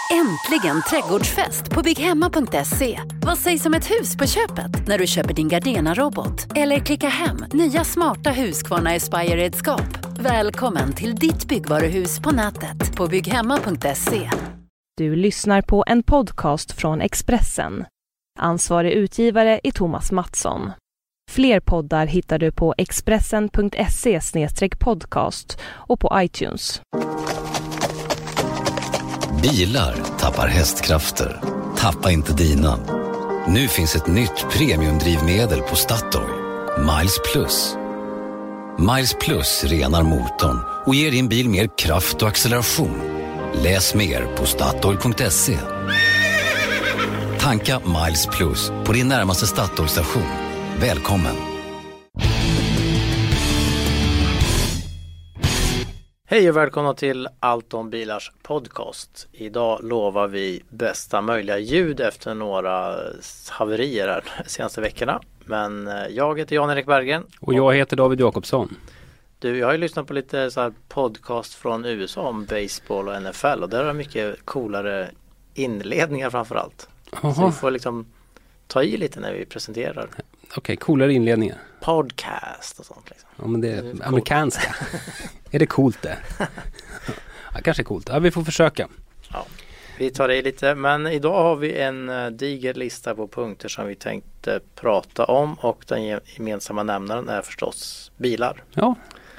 Äntligen trädgårdsfest på bygghemma.se. Vad sägs om ett hus på köpet när du köper din Gardena-robot? Eller klicka hem nya smarta Husqvarna Aspire-redskap. Välkommen till ditt byggvaruhus på nätet på bygghemma.se. Du lyssnar på en podcast från Expressen. Ansvarig utgivare är Thomas Mattsson. Fler poddar hittar du på expressen.se/podcast och på iTunes. Bilar tappar hästkrafter. Tappa inte dina. Nu finns ett nytt premiumdrivmedel på Statoil. Miles Plus. Miles Plus renar motorn och ger din bil mer kraft och acceleration. Läs mer på Statoil.se. Tanka Miles Plus på din närmaste Statoil-station. Välkommen! Hej och välkomna till Allt om bilars podcast. Idag lovar vi bästa möjliga ljud efter några haverier här de senaste veckorna. Men jag heter Jan-Erik Berggren. Och jag heter David Jakobsson. Du, jag har ju lyssnat på lite så här podcast från USA om baseball och NFL. Och där är mycket coolare inledningar framförallt. Så vi får liksom ta i lite när vi presenterar. Okej, coolare inledningar. Podcast och sånt liksom. Ja, men det är amerikanska. Är det coolt det? Ja, kanske coolt. Ja, vi får försöka. Ja, vi tar det lite. Men idag har vi en diger lista på punkter som vi tänkte prata om. Och den gemensamma nämnaren är förstås bilar. Ja.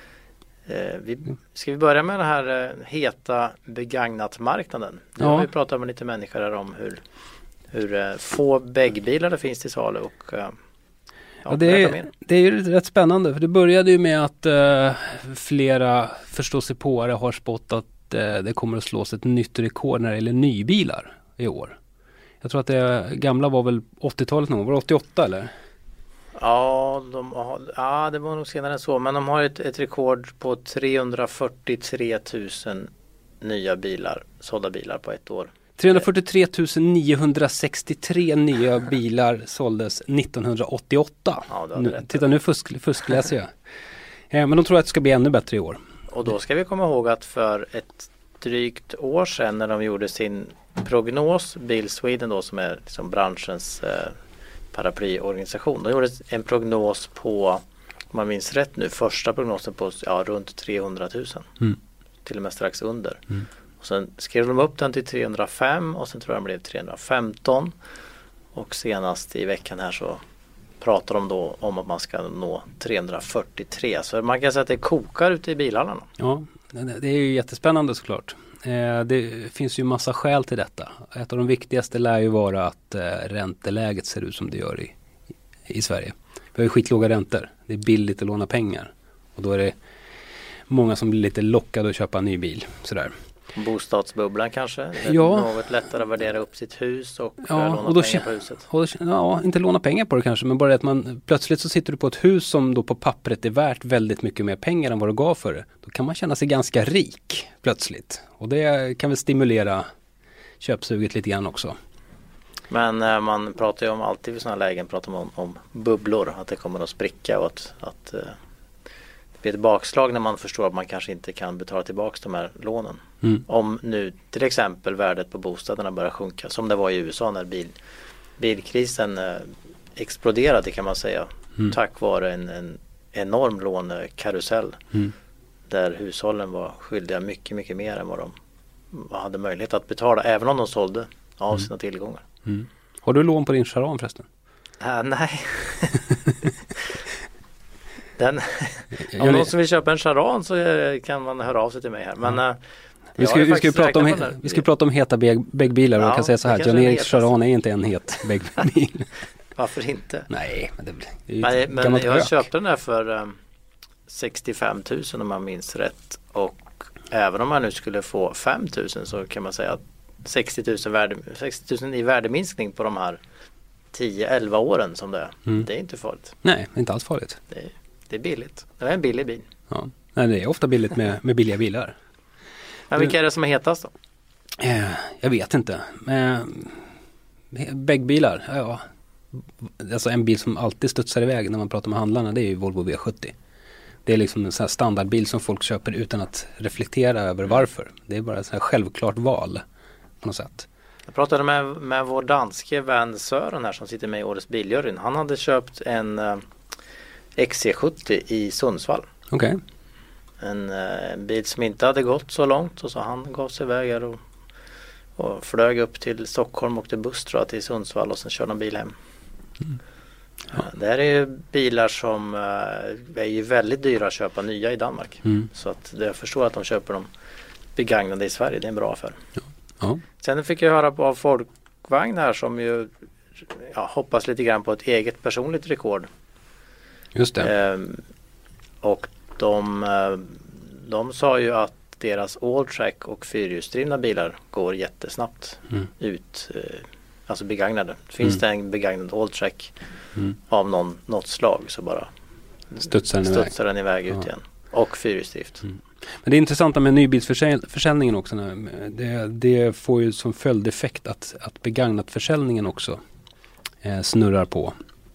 Ska vi börja med den här heta begagnat-marknaden? Nu har vi pratat med lite människor här om hur få bäggbilar det finns till salu och det är ju rätt spännande, för det började ju med att flera förståsigpåare har spått att det kommer att slås ett nytt rekord när det gäller nybilar i år. Jag tror att det gamla var väl 80-talet någon, var det 88 eller? Ja, det var nog senare än så, men de har ett rekord på 343 000 nya bilar, sålda bilar på ett år. 343 963 nya bilar såldes 1988. Ja, titta, nu fuskläser jag. Men de tror att det ska bli ännu bättre i år. Och då ska vi komma ihåg att för ett drygt år sedan när de gjorde sin prognos, Bil Sweden då, som är liksom branschens paraplyorganisation, de gjorde en prognos på, om man minns rätt nu, första prognosen på runt 300 000. Till och med strax under. Och sen skrev de upp den till 305 och sen tror jag det blev 315. Och senast i veckan här så pratar de då om att man ska nå 343. Så man kan säga att det kokar ute i bilarna. Ja, det är ju jättespännande såklart. Det finns ju massa skäl till detta. Ett av de viktigaste lär ju vara att ränteläget ser ut som det gör i Sverige. Vi har ju skitlåga räntor. Det är billigt att låna pengar. Och då är det många som blir lite lockade att köpa en ny bil. Sådär. Bostadsbubblan kanske? Något lättare att värdera upp sitt hus och låna pengar på huset. Inte låna pengar på det kanske, men bara att man plötsligt så sitter du på ett hus som då på pappret är värt väldigt mycket mer pengar än vad du gav för det. Då kan man känna sig ganska rik plötsligt. Och det kan väl stimulera köpsuget lite grann också. Men man pratar ju om alltid vid sådana lägen pratar man om bubblor, att det kommer att spricka och att det blir ett bakslag när man förstår att man kanske inte kan betala tillbaka de här lånen. Om nu till exempel värdet på bostäderna börjar sjunka, som det var i USA när bilkrisen exploderade kan man säga, tack vare en enorm lånekarusell där hushållen var skyldiga mycket, mycket mer än vad de hade möjlighet att betala, även om de sålde av sina tillgångar. Har du lån på din Charan förresten? Nej. Om någon som vill köpa en Charan så kan man höra av sig till mig här. Men, vi ska prata om heta bäggbilar och jag kan säga så här, Jan-Eriks Charan är inte en het bäggbil. Varför inte? Nej, men jag köpte den där för 65 000 om man minns rätt, och även om man nu skulle få 5 000 så kan man säga att 60 000 i värdeminskning på de här 10-11 åren som det är. Det är inte farligt. Nej, inte alls farligt. Det är billigt. Det är en billig bil. Ja. Nej, det är ofta billigt med billiga bilar. Men vilka är det som är hetast då? Jag vet inte. Bäggbilar, ja. Alltså en bil som alltid studsar iväg när man pratar med handlarna, det är ju Volvo V70. Det är liksom en sån här standardbil som folk köper utan att reflektera över varför. Det är bara ett sån här självklart val. på något sätt. Jag pratade med vår danske vän Sören här som sitter med i årets biljuryn. Han hade köpt en XC70 i Sundsvall. Okej. En bil som inte hade gått så långt, och så han gav sig iväg här och flög upp till Stockholm och åkte buss tror jag, till Sundsvall och sen körde han bil hem. Ja, det här är ju bilar som är ju väldigt dyra att köpa nya i Danmark. Så att jag förstår att de köper dem begagnade i Sverige. Det är en bra affär. Ja. Sen fick jag höra av Folkvagn här som ju hoppas lite grann på ett eget personligt rekord. Just det. Och de sa ju att deras Alltrack och fyrhjulsdrivna bilar går jättesnabbt ut, alltså begagnade. Finns det en begagnad Alltrack av något slag så bara studsar den iväg ut igen. Och fyrhjulsdrift. Men det är intressant med nybilsförsäljningen också. Det får ju som följdeffekt att begagnat försäljningen också snurrar på.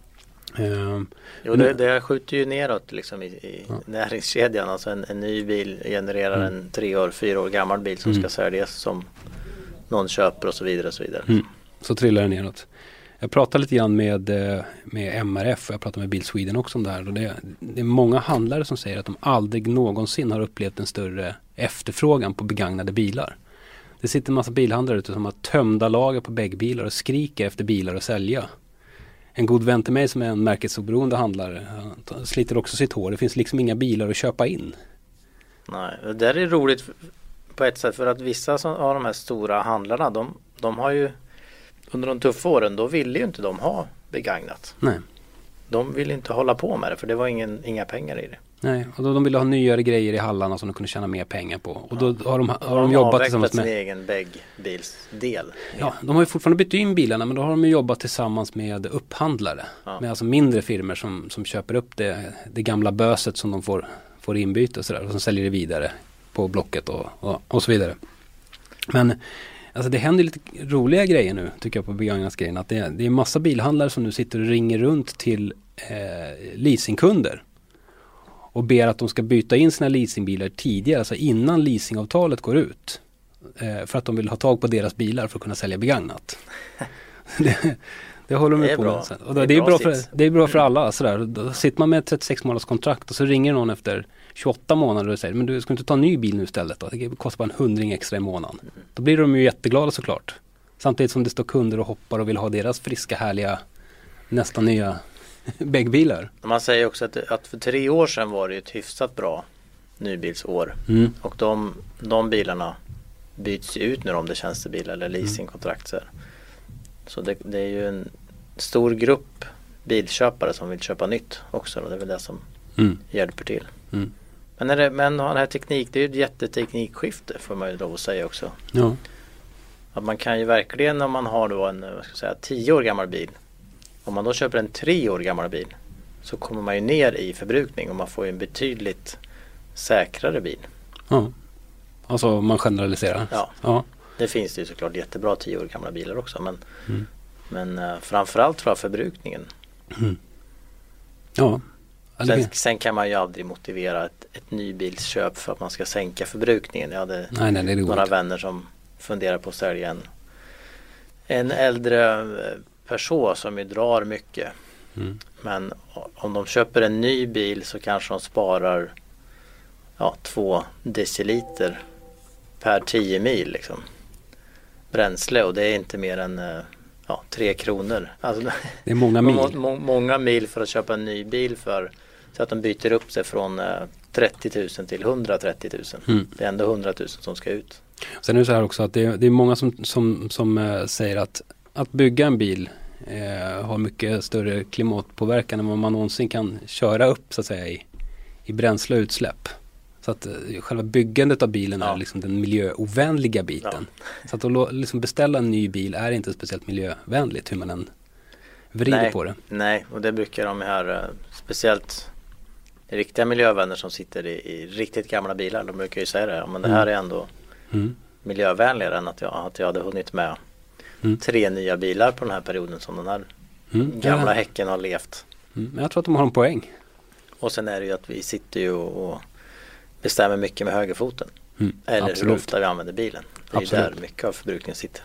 Jo, det skjuter ju neråt liksom i näringskedjan. Alltså en ny bil genererar en 3-4 år gammal bil som ska säljas som någon köper och så vidare och så vidare. Så trillar det neråt. Jag pratade lite grann med MRF och jag pratade med Bil Sweden också om det här. Och det är många handlare som säger att de aldrig någonsin har upplevt en större efterfrågan på begagnade bilar. Det sitter en massa bilhandlare ute som har tömda lager på bäggbilar och skriker efter bilar att sälja. En god vän till mig som är en märkesoberoende handlare sliter också sitt hår. Det finns liksom inga bilar att köpa in. Nej, det där är roligt på ett sätt för att vissa av de här stora handlarna de har ju under de tuffa åren då ville ju inte de ha begagnat. Nej. De ville inte hålla på med det för det var inga pengar i det. Nej, och då de ville ha nyare grejer i hallarna som de kunde tjäna mer pengar på. Och då har de jobbat tillsammans med sin egen bäggbilsdel. Ja, de har ju fortfarande bytt in bilarna men då har de ju jobbat tillsammans med upphandlare. Ja. Med alltså mindre firmor som köper upp det gamla böset som de får inbyte och sådär. Och som säljer det vidare på Blocket och så vidare. Men alltså det händer lite roliga grejer nu tycker jag på begagnatsgrejen. Att det är massa bilhandlare som nu sitter och ringer runt till leasingkunder. Och ber att de ska byta in sina leasingbilar tidigare, alltså innan leasingavtalet går ut. För att de vill ha tag på deras bilar för att kunna sälja begagnat. det håller de på med. Och det är bra för alla. Sådär. Då sitter man med ett 36 månaders kontrakt och så ringer någon efter 28 månader och säger men du ska inte ta en ny bil nu istället då? Det kostar bara 100 extra i månaden. Då blir de ju jätteglada såklart. Samtidigt som det står kunder och hoppar och vill ha deras friska, härliga, nästan nya bäggbilar. Man säger också att för 3 år sedan var det ett hyfsat bra nybilsår. Och de bilarna byts ut nu om det är tjänstebil eller leasingkontrakt. Så det är ju en stor grupp bilköpare som vill köpa nytt också. Och det är väl det som hjälper till. Men den här teknik, det är ju ett jätteteknikskifte får man ju lov att säga också. Ja. Att man kan ju verkligen om man har då en 10 år gammal bil. Om man då köper en 3 år gammal bil så kommer man ju ner i förbrukning och man får ju en betydligt säkrare bil. Ja. Alltså man generaliserar. Ja. Det finns ju såklart jättebra 10 år gamla bilar också men framförallt tror jag förbrukningen. Ja. Sen kan man ju aldrig motivera ett nybilsköp för att man ska sänka förbrukningen. Jag hade några vänner som funderar på att sälja en äldre person som ju drar mycket. Men om de köper en ny bil så kanske de sparar 2 deciliter per 10 mil liksom. Bränsle och det är inte mer än 3 kronor. Alltså, det är många mil. Många mil för att köpa en ny bil så att de byter upp sig från 30 000 till 130 000. Det är ändå 100 000 som ska ut. Sen är det så här också att det är många som säger att bygga en bil har mycket större klimatpåverkan än vad man någonsin kan köra upp så att säga i bränsle och utsläpp. Så att själva byggandet av bilen är liksom den miljöovänliga biten. Så att liksom beställa en ny bil är inte speciellt miljövänligt hur man än vrider på det. Nej, och det brukar de här speciellt riktiga miljövänner som sitter i riktigt gamla bilar. De brukar ju säga det, men det här är ändå miljövänligare än att jag hade hunnit med 3 nya bilar på den här perioden som den här gamla häcken har levt. Men jag tror att de har en poäng. Och sen är det ju att vi sitter ju och bestämmer mycket med högerfoten. Eller absolut. hur ofta vi använder bilen. Det är ju där mycket av förbrukningen sitter.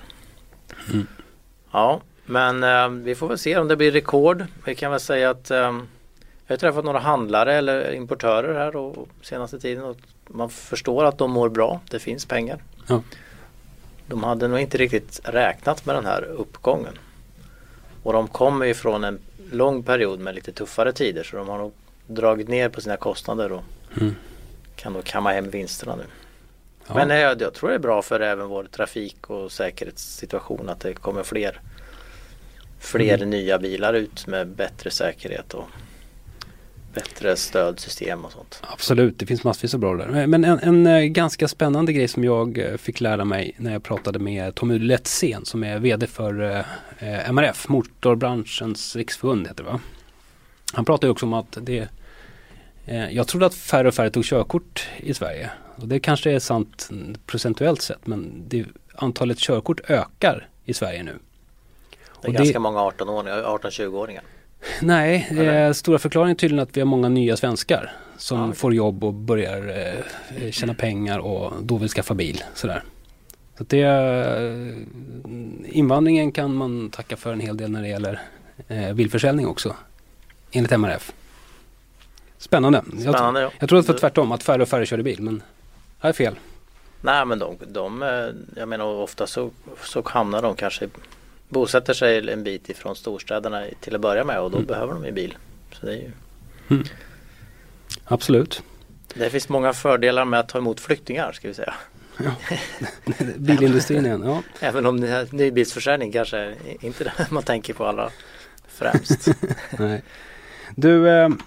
Ja, men vi får väl se om det blir rekord. Vi kan väl säga att jag har träffat några handlare eller importörer här och senaste tiden och man förstår att de mår bra. Det finns pengar. Ja. De hade nog inte riktigt räknat med den här uppgången. Och de kommer ju från en lång period med lite tuffare tider så de har nog dragit ner på sina kostnader och kan då kamma hem vinsterna nu. Ja. Men jag tror det är bra för även vår trafik- och säkerhetssituation att det kommer fler nya bilar ut med bättre säkerhet och bättre stödsystem och sånt. Absolut, det finns massvis av bra där. Men en ganska spännande grej som jag fick lära mig när jag pratade med Tommy Letzén som är vd för MRF, Motorbranschens riksförbund heter det va? Han pratade ju också om att jag trodde att färre och färre tog körkort i Sverige. Och det kanske är sant procentuellt sett men antalet körkort ökar i Sverige nu. Det är ganska många 18-20-åringar. Nej, stora förklaringen är tydligen att vi har många nya svenskar som får jobb och börjar tjäna pengar och då vill skaffa bil. Sådär. Så att invandringen kan man tacka för en hel del när det gäller bilförsäljning också, enligt MRF. Spännande. Jag tror att det var tvärtom, att färre och färre körde bil, men det är fel. Nej, men jag menar ofta så hamnar de kanske bosätter sig en bit ifrån storstäderna till att börja med och då behöver de en bil. Så det är ju... Absolut. Det finns många fördelar med att ta emot flyktingar ska vi säga. Ja. Bilindustrin igen, ja. Även om nybilsförsäljning kanske inte det man tänker på allra främst. Nej. Du,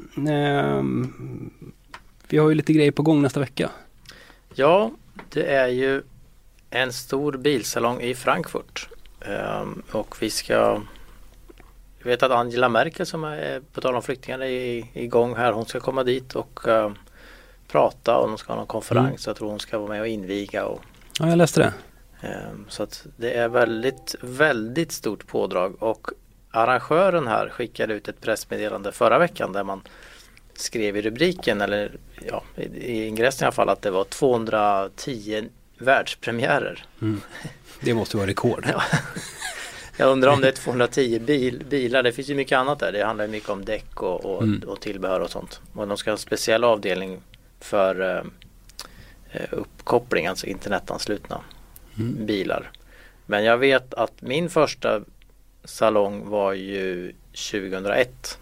vi har ju lite grejer på gång nästa vecka. Ja, det är ju en stor bilsalong i Frankfurt. Och jag vet att Angela Merkel som är på tal om flyktingar är igång här. Hon ska komma dit och prata och de ska ha någon konferens. Jag tror hon ska vara med och inviga. Ja, jag läste det. Så att det är väldigt, väldigt stort pådrag och arrangören här skickade ut ett pressmeddelande förra veckan där man skrev i rubriken eller i ingressen i alla fall att det var 210 världspremiärer. Det måste vara rekord. Ja. Jag undrar om det är 210 bilar. Det finns ju mycket annat där. Det handlar mycket om däck och tillbehör och sånt. Och de ska ha en speciell avdelning för uppkoppling, alltså internetanslutna bilar. Men jag vet att min första salong var ju 2001.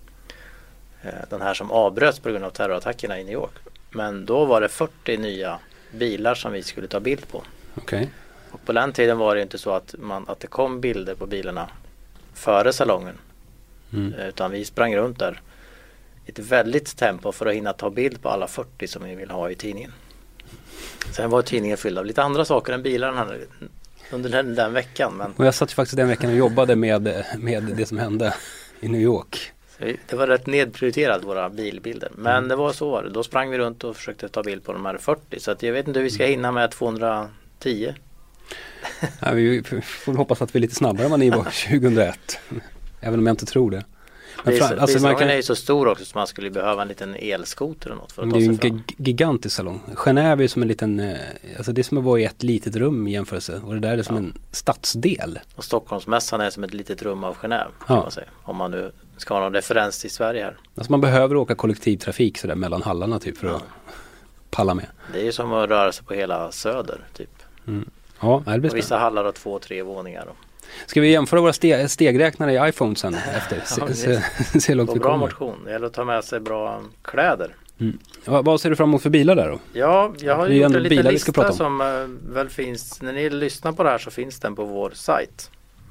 Den här som avbröts på grund av terrorattackerna i New York. Men då var det 40 nya bilar som vi skulle ta bild på. Okej. Och på den tiden var det inte så att det kom bilder på bilarna före salongen. Utan vi sprang runt där i ett väldigt tempo för att hinna ta bild på alla 40 som vi vill ha i tidningen. Sen var tidningen fylld av lite andra saker än bilarna under den veckan. Men... Och jag satt ju faktiskt den veckan och jobbade med det som hände i New York. Det var rätt nedprioriterat våra bilbilder. Men det var så. Då sprang vi runt och försökte ta bild på de här 40. Så att jag vet inte hur vi ska hinna med 210. Ja, vi får hoppas att vi är lite snabbare än vad ni var 2001. Även om jag inte tror det. Bilsalongen är ju så stor också så man skulle behöva en liten elskoter eller något för att ta sig fram. Det är ju en gigantisk salong. Genève är som en liten, alltså det är som att vara i ett litet rum i jämförelse. Och det där är som en stadsdel. Och Stockholmsmässan är som ett litet rum av Genève kan man säga. Om man nu ska ha någon referens till Sverige här. Alltså man behöver åka kollektivtrafik sådär mellan hallarna typ för att palla med. Det är ju som att röra sig på hela söder typ. Ja, det blir och vissa hallar har 2-3 våningar. Ska vi jämföra våra stegräknare i iPhone sen efter? Se långt vi bra kommer. motion. Det gäller att ta med sig bra kläder. Vad ser du fram emot för bilar där då? Ja, jag har gjort en liten lista som väl finns. När ni lyssnar på det här så finns den på vår sajt.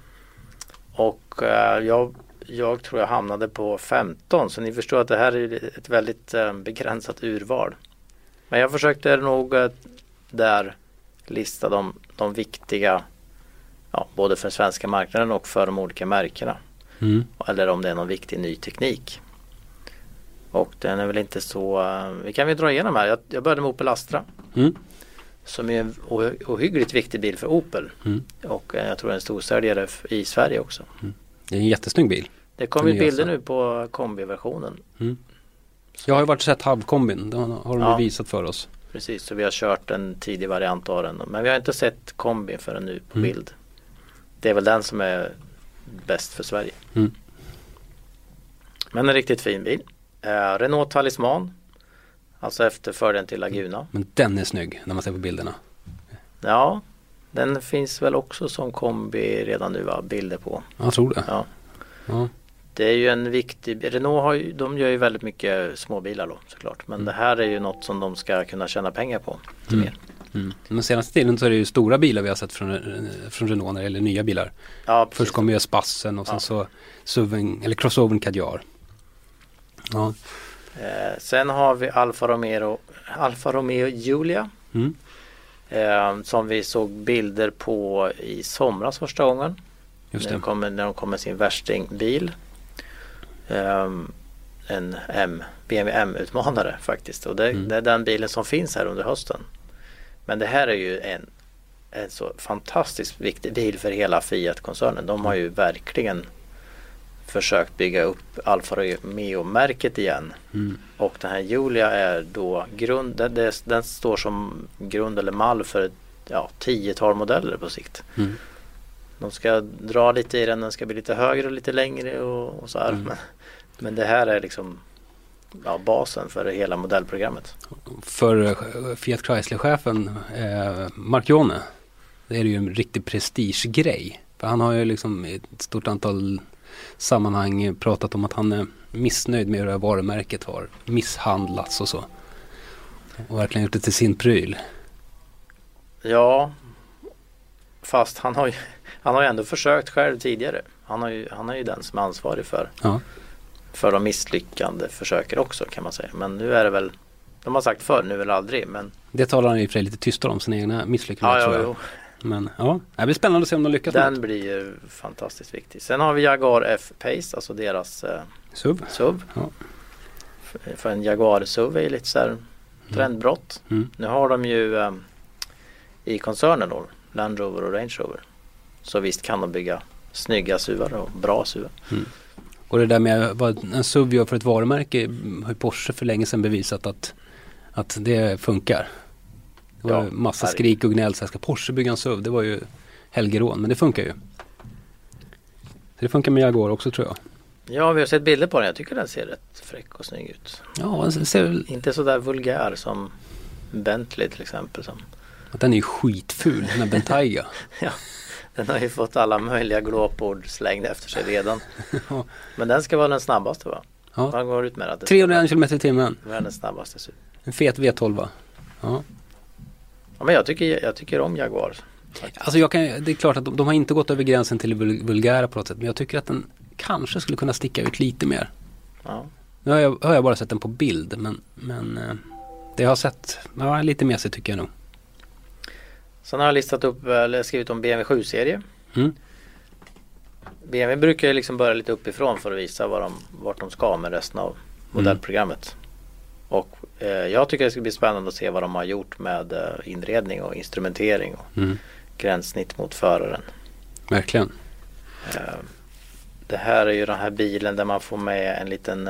Och jag tror jag hamnade på 15. Så ni förstår att det här är ett väldigt begränsat urval. Men jag försökte nog där lista de viktiga, både för den svenska marknaden och för de olika märkena. Eller om det är någon viktig ny teknik. Och den är väl inte så... Vi kan väl dra igenom här. Jag började med Opel Astra. Som är en ohyggligt viktig bil för Opel. Och jag tror en storsäljare i Sverige också. Det är en jättesnygg bil. Det kommer ju bilder nu på kombiversionen. Jag har ju varit sett halvkombin. Det har de visat för oss. precis. Så vi har kört en tidig variant av den. Men vi har inte sett kombin förrän nu på bild. Det är väl den som är bäst för Sverige. Men en riktigt fin bil. Renault Talisman. Alltså efterföljaren till Laguna. Men den är snygg när man ser på bilderna. Ja, den finns väl också som kombi redan nu, va? Bilder på. Jag tror det. Ja. Det är ju en viktig... Renault de gör ju väldigt mycket småbilar då, såklart. Men det här är ju något som de ska kunna tjäna pengar på. Mer. Men senaste tiden så är det ju stora bilar vi har sett från Renault när det gäller nya bilar. Ja, först kommer ju Spassen och sen så SUVen, eller Crossovern Kadjar. Ja. Sen har vi Alfa Romeo Giulia. Som vi såg bilder på i somras första gången. Just det. När de kom med sin värstingbil. En BMW M-utmanare faktiskt. Och det är den bilen som finns här under hösten. Men det här är ju en så fantastiskt viktig bil för hela Fiat-koncernen. De har ju verkligen försökt bygga upp Alfa Romeo-märket igen. Och den här Giulia är då den står som grund eller mall för ett 10-tal modeller på sikt. De ska dra lite i den ska bli lite högre och lite längre och så här. Men det här är liksom basen för hela modellprogrammet. För Fiat Chrysler-chefen Marchione, det är ju en riktig prestigegrej. För han har ju liksom i ett stort antal sammanhang pratat om att han är missnöjd med hur det här varumärket har misshandlats och så. Och verkligen gjort det till sin pryl. Ja. Fast han har ju ändå försökt själv tidigare. Han är ju den som är ansvarig för de misslyckande försöker också, kan man säga. Men nu är det väl, de har sagt förr, nu eller aldrig. Men... Det talar han i och för sig lite tystare om, sina egna misslyckanden, tror jag. Men det blir spännande att se om de lyckas. Den blir ju fantastiskt viktig. Sen har vi Jaguar F-Pace, alltså deras SUV. Ja. För en Jaguar SUV är lite så här trendbrott. Nu har de ju i koncernen då, Land Rover och Range Rover. Så visst kan de bygga snygga SUVar och bra SUVar. Och det där med vad en SUV gör för ett varumärke har Porsche för länge sedan bevisat att det funkar. Det var massa skrik och gnäll. Så ska Porsche bygga en SUV? Det var ju helgerån, men det funkar ju. Så det funkar med Jaguar också, tror jag. Ja, vi har sett bilder på den. Jag tycker den ser rätt fräck och snygg ut. Ja, den ser... Inte så där vulgär som Bentley till exempel. Den är ju skitful, den här Bentayga. Ja, den har ju fått alla möjliga glåpord slängda efter sig redan. Men den ska vara den snabbaste, va? Ja. Man går ut med att 301 km i timmen. Det är den snabbaste. En fet V12, va? Ja. Ja, men jag tycker om Jaguar. Alltså det är klart att de har inte gått över gränsen till vulgära på något sätt. Men jag tycker att den kanske skulle kunna sticka ut lite mer. Ja. Nu har jag bara sett den på bild. Men det jag har sett lite mer sig, tycker jag nog. Sen har jag skrivit om BMW 7-serie. BMW brukar ju liksom börja lite uppifrån för att visa vart de ska med resten av modellprogrammet. Och jag tycker det ska bli spännande att se vad de har gjort med inredning och instrumentering och gränssnitt mot föraren. Verkligen. Det här är ju den här bilen där man får med en liten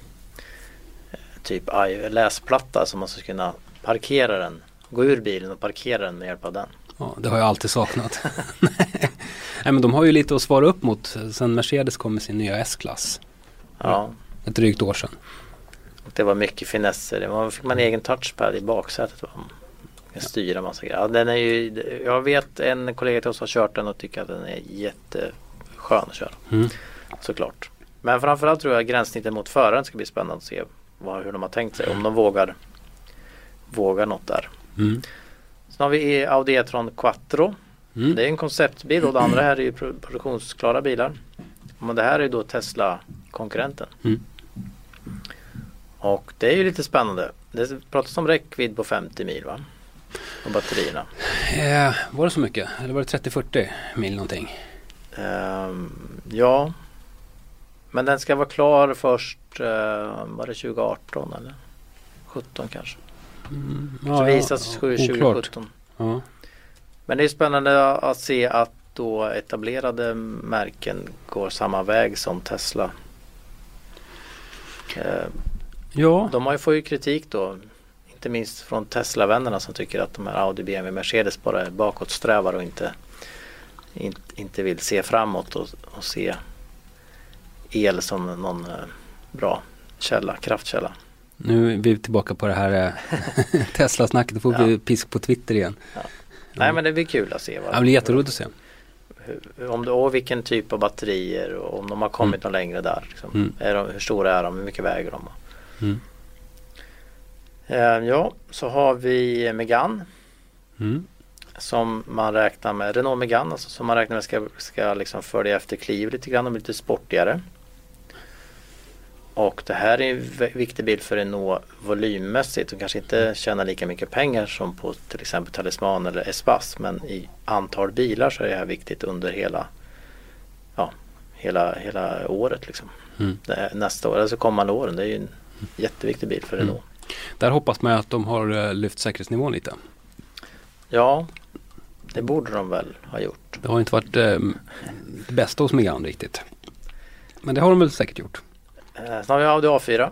typ läsplatta som man ska kunna parkera den. Gå ur bilen och parkera den med hjälp av den. Ja, det har jag alltid saknat. Nej, men de har ju lite att svara upp mot sen Mercedes kom med sin nya S-klass. Ja. Ett drygt år sedan. Och det var mycket finesser. Fick man egen touchpad i baksätet. Styra massa grejer. Ja, den är ju, jag vet en kollega till oss har kört den och tycker att den är jätteskön att köra. Såklart. Men framförallt tror jag gränssnittet mot föraren ska bli spännande att se hur de har tänkt sig. Om de vågar något där. Sen har vi Audi e-tron Quattro. Det är en konceptbil och det andra här är ju produktionsklara bilar. Men det här är då Tesla-konkurrenten. Och det är ju lite spännande. Det pratas om räckvidd på 50 mil, va? Och batterierna. Var det så mycket? Eller var det 30-40 mil någonting? Ja. Men den ska vara klar först, var det 2018 eller 17 kanske? Så visas 2017. Ja. Men det är spännande att se att då etablerade märken går samma väg som Tesla. De får ju kritik då. inte minst från Tesla-vännerna som tycker att de här Audi, BMW, Mercedes bara är bakåtsträvar och inte vill se framåt och se el som någon bra kraftkälla. Nu är vi tillbaka på det här Tesla-snacket. Då får vi pisk på Twitter igen. Ja. Nej, men det blir kul att se. Det blir jätteroligt att se. Och vilken typ av batterier och om de har kommit något längre där. Liksom. Hur stora är de? Hur mycket väger de? Så har vi Megane. Som man räknar med, Renault Megane, alltså, som man räknar med ska liksom följa efter Clio lite grann och bli lite sportigare. Och det här är en viktig bil för Renault volymmässigt och kanske inte tjänar lika mycket pengar som på till exempel Talisman eller Espace, men i antal bilar så är det här viktigt under hela året liksom. Nästa år, alltså kommande åren, det är ju en jätteviktig bil för Renault. Där hoppas man att de har lyft säkerhetsnivån lite. Ja, det borde de väl ha gjort. Det har inte varit det bästa hos Megane riktigt. Men det har de väl säkert gjort. Sen har vi Audi A4.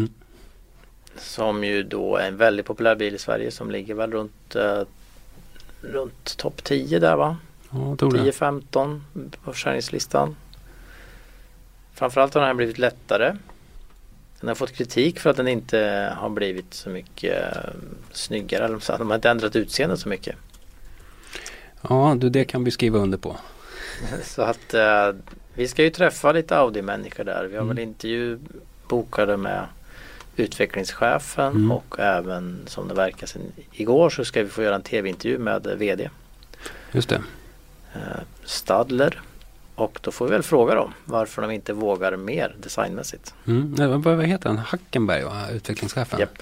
Som ju då är en väldigt populär bil i Sverige som ligger väl runt topp 10 där, va? Ja, 10-15 på försäljningslistan. Framförallt har den här blivit lättare. Den har fått kritik för att den inte har blivit så mycket snyggare. Eller så. De har inte ändrat utseende så mycket. Ja, det kan vi skriva under på. Så att vi ska ju träffa lite Audi-människor där. Vi har väl intervju bokade med utvecklingschefen och även, som det verkar sedan igår, så ska vi få göra en tv-intervju med vd. Just det. Stadler. Och då får vi väl fråga dem varför de inte vågar mer designmässigt. Vad heter han? Hackenberg, utvecklingschefen? Japp.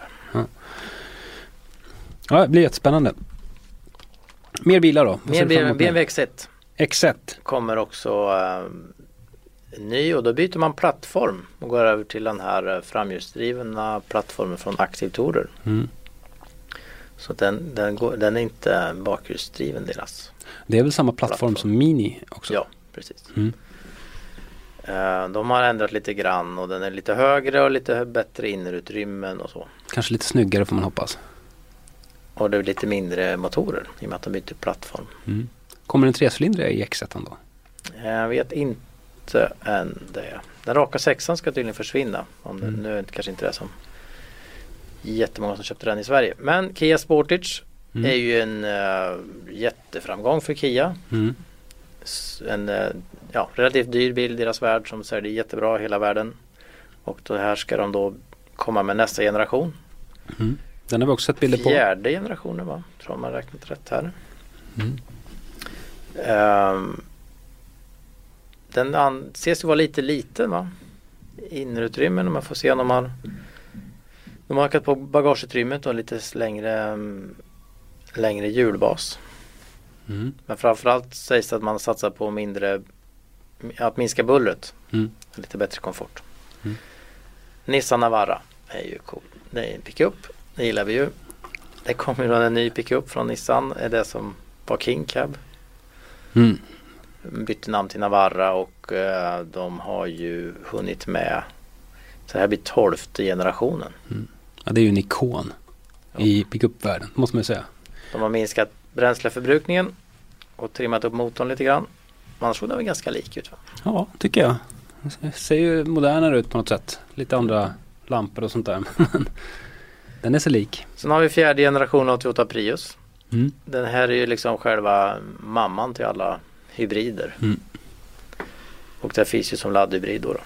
Ja, det blir jättespännande. Mer bilar då? BMW X1. X1. Kommer också ny, och då byter man plattform och går över till den här framhjulsdrivna plattformen från Active Tourer. Så den är inte bakhjulsdriven deras. Det är väl samma plattform som Mini också? Ja, precis. De har ändrat lite grann och den är lite högre och lite bättre innerutrymmen och så. Kanske lite snyggare får man hoppas. Och det är lite mindre motorer i och med att de byter plattform. Kommer en 3-cylindrig i X1 då? Jag vet inte än det. Den raka 6an ska tydligen försvinna. Nu är det kanske inte det som jättemånga som köpte den i Sverige. Men Kia Sportage är ju en jätteframgång för Kia. En relativt dyr bil i deras värld som säljer jättebra i hela världen. Och då här ska de då komma med nästa generation. Den har vi också sett bilder på. 4:e generationen, va? Tror man räknat rätt här. Den anses ju vara lite liten, va? Innerutrymmen, och man får se om de har ökat på bagageutrymmet och lite längre hjulbas. Men framförallt sägs det att man satsar på att minska bullret. Lite bättre komfort. Nissan Navara är ju cool. Det är en pickup. Det gillar vi ju. Det kommer ju en ny pickup från Nissan. Är det som var King Cab. Bytte namn till Navara och de har ju hunnit med. Så det här blir 12:e generationen. Ja, det är ju en ikon i pickupvärlden, måste man ju säga. De har minskat bränsleförbrukningen och trimmat upp motorn lite grann. Annars såg den väl ganska lik ut, va? Ja, tycker jag. Det ser ju modernare ut på något sätt. Lite andra lampor och sånt där. Den är så lik. Sen har vi 4:e generationen av Toyota Prius. Den här är ju liksom själva mamman till alla hybrider. Och det finns ju som laddhybrid då.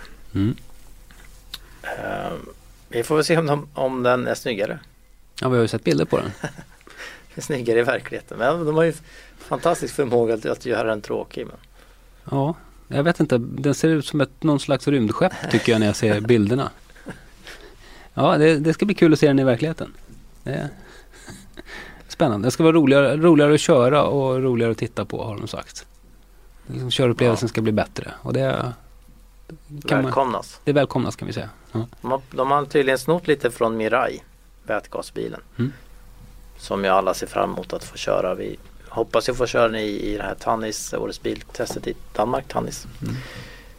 Vi får väl se om den är snyggare. Ja, vi har ju sett bilder på den. Den är snyggare i verkligheten. Men de har ju fantastisk förmåga att göra den tråkig. Men. Ja, jag vet inte. Den ser ut som någon slags rymdskepp tycker jag när jag ser bilderna. Ja, det ska bli kul att se den i verkligheten. Det är spännande. Det ska vara roligare att köra och roligare att titta på, har de sagt. Körupplevelsen ska bli bättre. Och det välkomnas. Det välkomnas, kan vi säga. Ja. De har tydligen snott lite från Mirai, vätgasbilen. Som ju alla ser fram emot att få köra. Vi hoppas ju få köra den i det här Tannis, årets biltestet i Danmark, Tannis.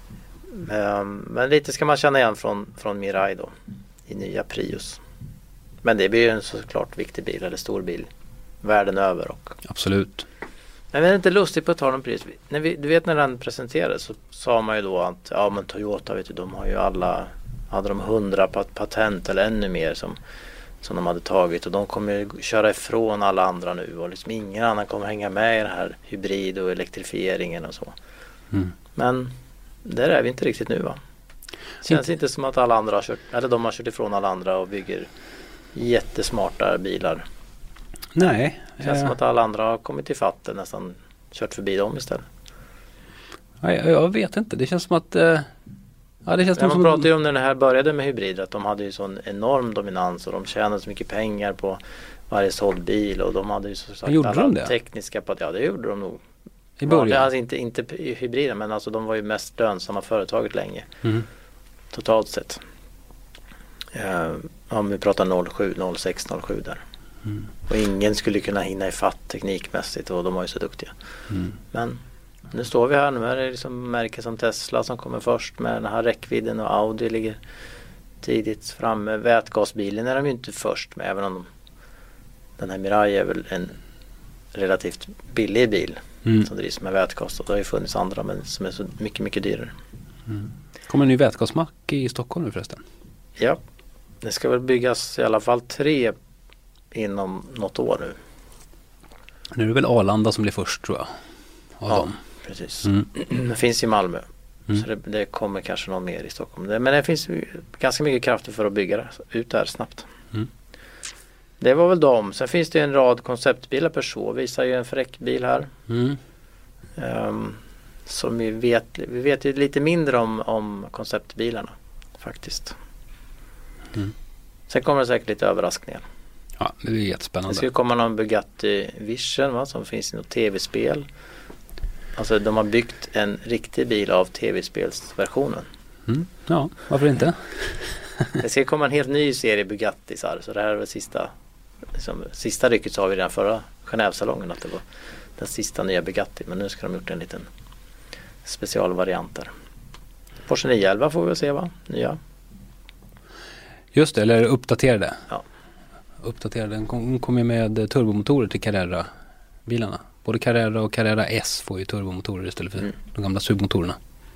Men lite ska man känna igen från Mirai då, i nya Prius. Men det blir ju en såklart viktig bil eller stor bil världen över. Och Absolut. men det är inte lustigt på att ta någon pris. Du vet när den presenterades så sa man ju då att men Toyota, vet du, de har ju hade de 100 patent eller ännu mer som de hade tagit, och de kommer ju köra ifrån alla andra nu, och liksom ingen annan kommer hänga med i den här hybrid och elektrifieringen och så. Men där är vi inte riktigt nu, va? Känns inte som att alla andra de har kört ifrån alla andra och bygger jättesmarta bilar. Nej. Känns som att alla andra har kommit i fatt, nästan kört förbi dem istället. Jag vet inte. Det känns som att det känns man pratade ju om när det här började med hybrider, att de hade ju sån enorm dominans och de tjänade så mycket pengar på varje såld bil, och de hade ju så sagt alla tekniska det gjorde de nog. I början? Alltså inte hybrider, men alltså de var ju mest lönsamma företaget länge. Totalt sett. Om vi pratar 07, 06, 07 där. Och ingen skulle kunna hinna i fatt teknikmässigt, och de var ju så duktiga. Men nu står vi här, nu är det liksom märken som Tesla som kommer först med den här räckvidden, och Audi ligger tidigt framme. Vätgasbilen är de ju inte först med, även om den här Mirai är väl en relativt billig bil som drivs med vätgas, och det har ju funnits andra men som är så mycket, mycket dyrare. Kommer en ny vätgasmack i Stockholm nu förresten? Ja, det ska väl byggas i alla fall 3 inom något år nu. Nu är det väl Arlanda som blir först, tror jag. Dem. Precis. Det finns i Malmö. Så det kommer kanske någon mer i Stockholm. Men det finns ganska mycket krafter för att bygga ut där snabbt. Det var väl dem. Sen finns det en rad konceptbilar per så. Visar ju en fräck bil här. Som vi vet ju lite mindre om konceptbilarna faktiskt. Sen kommer det säkert lite överraskningar. Ja, det är jättespännande. Det ska komma någon Bugatti Vision, som finns i något tv-spel. Alltså de har byggt en riktig bil av tv-spelsversionen. Ja, varför inte? Det ska komma en helt ny serie Bugattisar, så det här är väl sista rycket, sa vi i den förra Genève-salongen att det var den sista nya Bugatti, men nu ska de gjort en liten specialvariant där. Porsche 911 får vi väl se, va? Nya. Just det, eller uppdaterade. Ja. Uppdaterade, den kommer med turbomotorer till Carrera-bilarna. Både Carrera och Carrera S får ju turbomotorer istället för de gamla submotorerna.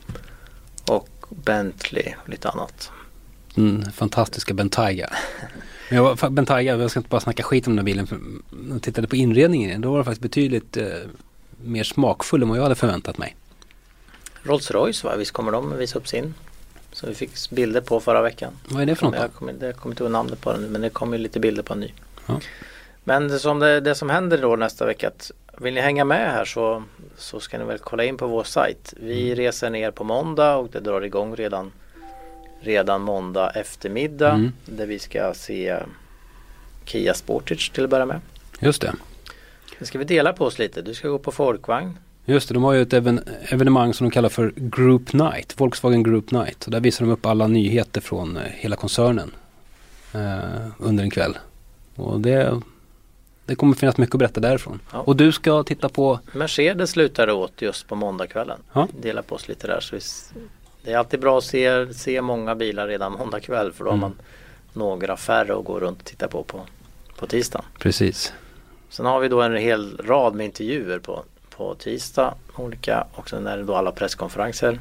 Och Bentley och lite annat. Fantastiska Bentayga. Bentayga, jag ska inte bara snacka skit om den här bilen. För när jag tittade på inredningen, då var det faktiskt betydligt mer smakfull än vad jag hade förväntat mig. Rolls-Royce, va? Visst kommer de visa upp sin. Så vi fick bilder på förra veckan. Vad är det för något? Jag kommer inte ihåg namnet på den, men det kommer ju lite bilder på en ny. Ja. Men det som händer då nästa vecka, att vill ni hänga med här så ska ni väl kolla in på vår sajt. Vi reser ner på måndag, och det drar igång redan måndag eftermiddag, där vi ska se Kia Sportage till att börja med. Just det. Nu ska vi dela på oss lite. Du ska gå på folkvagn. Just det, de har ju ett evenemang som de kallar för Group Night, Volkswagen Group Night. Och där visar de upp alla nyheter från hela koncernen under en kväll. Och det kommer finnas mycket att berätta därifrån. Ja. Och du ska titta på... Mercedes slutar åt just på måndagskvällen. Ja. Dela på oss lite där. Så det är alltid bra att se många bilar redan måndag kväll, för då har man några färre att gå runt och titta på tisdagen. Precis. Sen har vi då en hel rad med intervjuer på tisdag olika, och sen är det då alla presskonferenser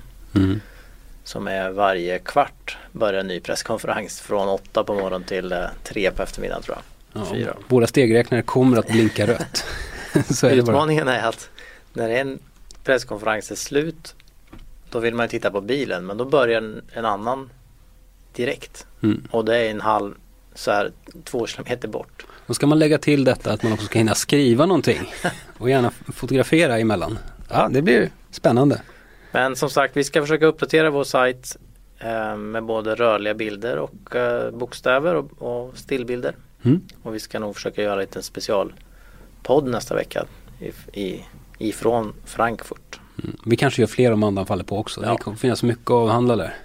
som är varje kvart börjar en ny presskonferens från 8 på morgonen till 3 på eftermiddagen, tror jag. Ja, 4. Våra stegräknare kommer att blinka rött. Så är utmaningen är att när en presskonferens är slut, då vill man titta på bilen, men då börjar en annan direkt. Och det är 2 kilometer bort. Då ska man lägga till detta att man också ska hinna skriva någonting och gärna fotografera emellan. Ja, det blir spännande. Men som sagt, vi ska försöka uppdatera vår sajt med både rörliga bilder och bokstäver och stillbilder. Och vi ska nog försöka göra lite en specialpodd nästa vecka ifrån Frankfurt. Vi kanske gör fler om andan faller på också. Ja. Det kommer finnas mycket att handla där.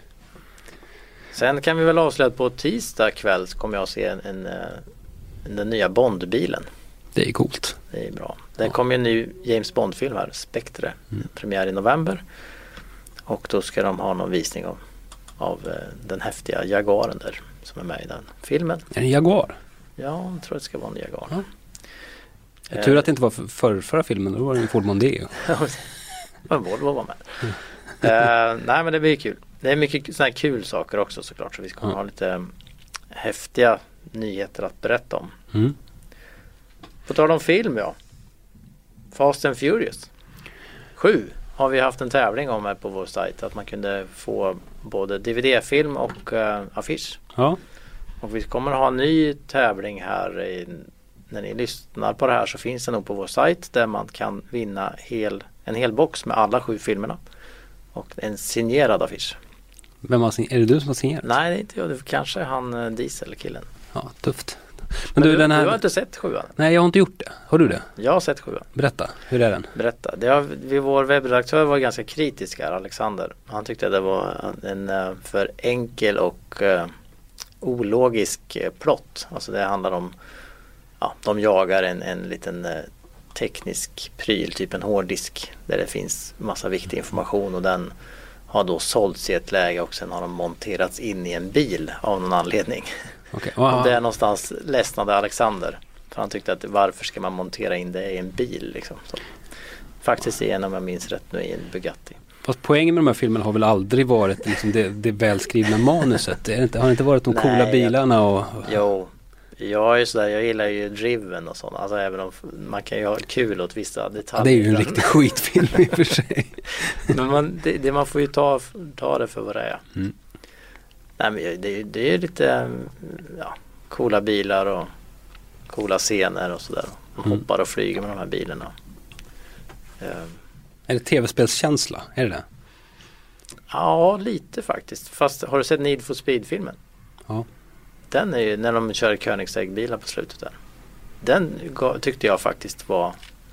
Sen kan vi väl avslöja på tisdag kväll så kommer jag att se den nya Bond-bilen. Det är coolt. Det är bra. Det kommer en ny James Bond-film här, Spectre. Premiär i november. Och då ska de ha någon visning av den häftiga Jaguaren där som är med i den filmen. Är det en Jaguar? Ja, jag tror att det ska vara Niagara. Ja. Tur att det inte var förra filmen, då var det en Ford Mondeo. En Volvo var med. Nej, men det blir kul. Det är mycket sådana här kul saker också såklart, så vi kommer ha lite häftiga nyheter att berätta om. På tal om film, ja. Fast and Furious 7 har vi haft en tävling om här på vår sajt, att man kunde få både DVD-film och affisch. Ja. Och vi kommer ha en ny tävling här när ni lyssnar på det här, så finns det nog på vår sajt där man kan vinna en hel box med alla 7 filmerna och en signerad affisch. Är det du som har signerat? Nej, det är inte jag. Det kanske är han Diesel-killen. Ja, tufft. Men du har inte sett 7:an? Nej, jag har inte gjort det. Har du det? Jag har sett 7:an. Berätta, hur är den? Berätta. Vår webbredaktör var ganska kritisk här, Alexander. Han tyckte att det var en för enkel och ologisk plott. Alltså det handlar om, de jagar en liten teknisk pryl, typ en hårddisk, där det finns massa viktig information, och den har då sålts i ett läge och sen har de monterats in i en bil av någon anledning. Okay. Och det är någonstans ledsnade Alexander, för han tyckte att varför ska man montera in det i en bil liksom. Så, faktiskt igen, om jag minns rätt nu, i en Bugatti. Fast poängen med de här filmerna har väl aldrig varit liksom det välskrivna manuset. Har det inte varit de coola bilarna? Jo, jag är sådär, jag gillar ju Driven och sånt. Alltså även om man kan ju ha kul åt vissa detaljer. Det är ju en riktig skitfilm i och för sig. Men man får ju ta det för vad det är. Nej, men det är lite coola bilar och coola scener och sådär. De hoppar och flyger med de här bilarna. Är det tv-spelskänsla? Är det det? Ja, lite faktiskt. Fast har du sett Need for Speed-filmen? Ja. Den är ju när de kör Koenigsegg-bilar på slutet där. Den tyckte jag faktiskt var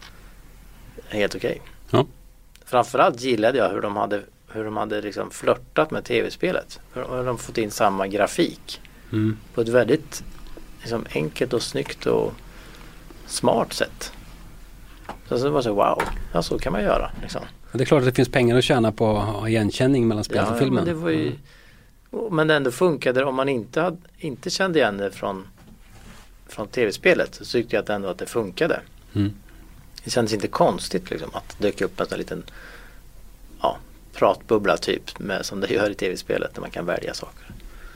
helt okej. Ja. Framförallt gillade jag hur de hade liksom flörtat med tv-spelet. Hur de fått in samma grafik. På ett väldigt liksom enkelt och snyggt och smart sätt. Så det var så wow, så kan man göra liksom. Det är klart att det finns pengar att tjäna på att ha igenkänning mellan spelet och filmen. Men det var ju, men det ändå funkade. Om man inte kände igen det från tv-spelet, så tyckte jag att det funkade. Det kändes inte konstigt liksom, att dyka upp en sån liten pratbubbla typ som det gör i tv-spelet, där man kan välja saker.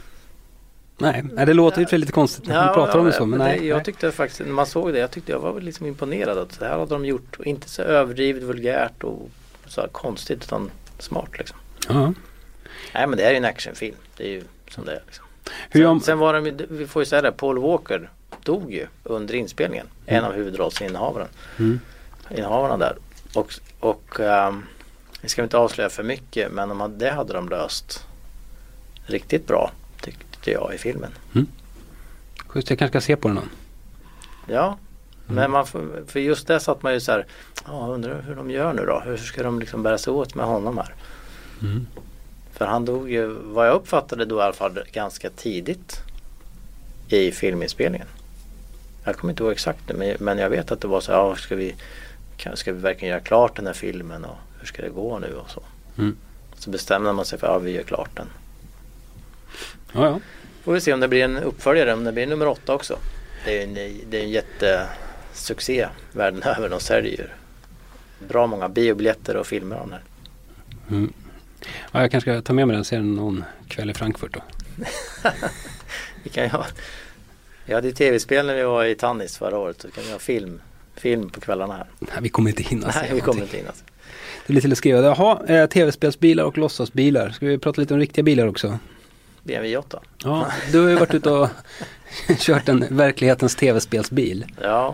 Nej, det låter ju lite konstigt när man pratar om det så. Men jag tyckte faktiskt, när man såg det, jag var liksom imponerad att det här hade de gjort, och inte så överdrivet vulgärt och så konstigt, utan smart liksom. Ja. Nej, men det är ju en actionfilm. Det är ju som det är liksom. Sen var det, vi får ju säga det, Paul Walker dog ju under inspelningen. En av huvudrollsinnehavarna där. Och vi ska inte avslöja för mycket, men det hade de löst riktigt bra, tyckte jag, i filmen. Just, jag kanske ska se på den då. Ja, men för just det satt man ju så här, undrar hur de gör nu då. Hur ska de liksom bära sig åt med honom här? För han dog ju, vad jag uppfattade då i alla fall, ganska tidigt i filminspelningen. Jag kommer inte ihåg exakt nu, men jag vet att det var så här, ska vi verkligen göra klart den här filmen, och hur ska det gå nu och så. Så bestämde man sig för vi gör klart den. Ja. Får vi se om det blir en uppföljare, om det blir nummer 8 också. Det är en jättesuccé världen över. De säljer ju bra många biobiljetter och filmer om den här. Ja, jag kanske ska ta med mig den serien någon kväll i Frankfurt då. Vi kan ju ha. Jag hade ju tv-spel när vi var i Tannis förra året, så kan vi ha film på kvällarna här. Nej, vi kommer inte hinna. Nej, vi kommer inte hinna. Det är lite till att skriva. Jaha, tv-spelsbilar och låtsasbilar. Ska vi prata lite om riktiga bilar också? BMW 8. Ja, du har ju varit ute och kört en verklighetens tv-spelsbil. Ja,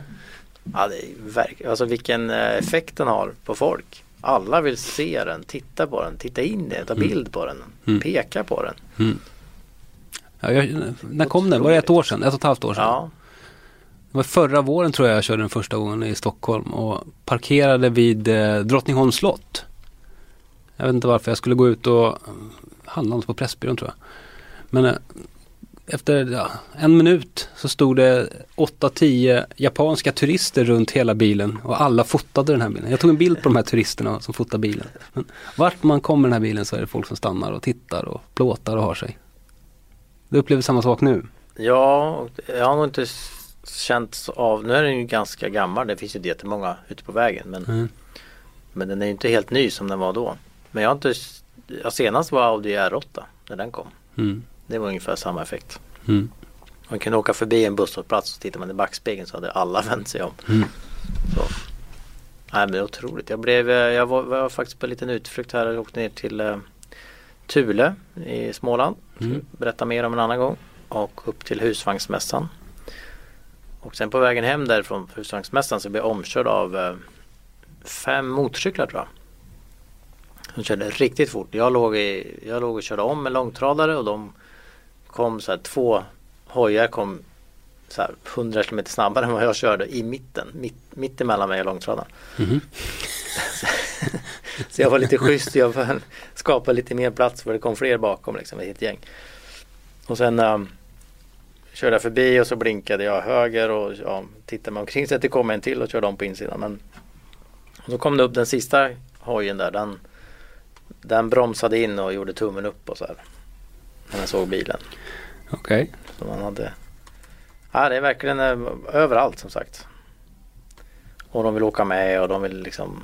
alltså vilken effekt den har på folk. Alla vill se den, titta på den, titta in i den, ta bild på den, peka på den. Ja, när kom den? Var det 1 år sedan? 1,5 år sedan? Ja. Det var förra våren tror jag körde den första gången i Stockholm och parkerade vid Drottningholms slott. Jag vet inte varför, jag skulle gå ut och handla på Pressbyrån tror jag. Men efter 1 minut så stod det 8-10 japanska turister runt hela bilen och alla fotade den här bilen. Jag tog en bild på de här turisterna som fotar bilen. Men vart man kommer med den här bilen så är det folk som stannar och tittar och plåtar och har sig. Du upplever samma sak nu? Ja, jag har nog inte känts av, nu är den ju ganska gammal, det finns ju jättemånga ute på vägen, men den är ju inte helt ny som den var då. Men senast var Audi R8 när den kom. Det var ungefär samma effekt. Man kunde åka förbi en busshållplats och tittar man i backspegeln så hade alla vänt sig om. Så. Nej, men det är otroligt. Jag var faktiskt på en liten utflykt här och åkte ner till Thule i Småland. Berätta mer om en annan gång. Och upp till husvagnsmässan. Och sen på vägen hem där från husvagnsmässan så blev jag omkörd av 5 motorcyklar tror jag. De körde riktigt fort. Jag låg och körde om med långtradare och de kom så här, 2 hojar kom så här 100 km snabbare än vad jag körde i mitt emellan mig och långtradaren. Så jag var lite schysst, jag skapade lite mer plats för det kom fler bakom liksom, ett gäng. Och sen körde jag förbi och så blinkade jag höger och tittade mig omkring så att det kom en till och körde om på insidan. Och så kom det upp den sista hojen där, den bromsade in och gjorde tummen upp och så här. När jag såg bilen. Okej. Så man hade... Ja, det är verkligen överallt som sagt. Och de vill åka med och de vill liksom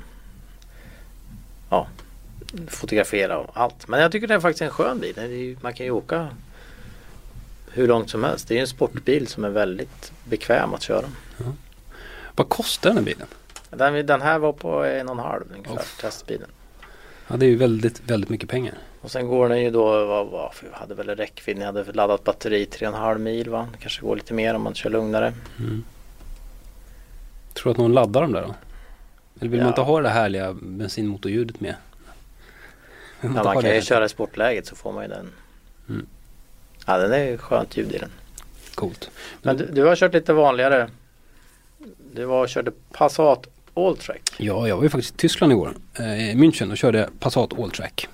fotografera och allt. Men jag tycker det är faktiskt en skön bil. Man kan ju åka hur långt som helst. Det är ju en sportbil som är väldigt bekväm att köra. Ja. Vad kostar den här bilen? Den här var på 1,5 ungefär, testbilen. Ja, det är ju väldigt, väldigt mycket pengar. Och sen går den ju då, vi hade väl räckvidd, ni hade laddat batteri 3,5 mil va? Det kanske går lite mer om man kör lugnare. Tror du att någon laddar dem där då? Eller vill man inte ha det härliga bensinmotorljudet med? Man kan ju köra i sportläget så får man ju den. Ja, den är ju skönt ljud i den. Coolt. Men du har kört lite vanligare. Du körde Passat Alltrack. Ja, jag var ju faktiskt i Tyskland igår. I München och körde Passat Alltrack.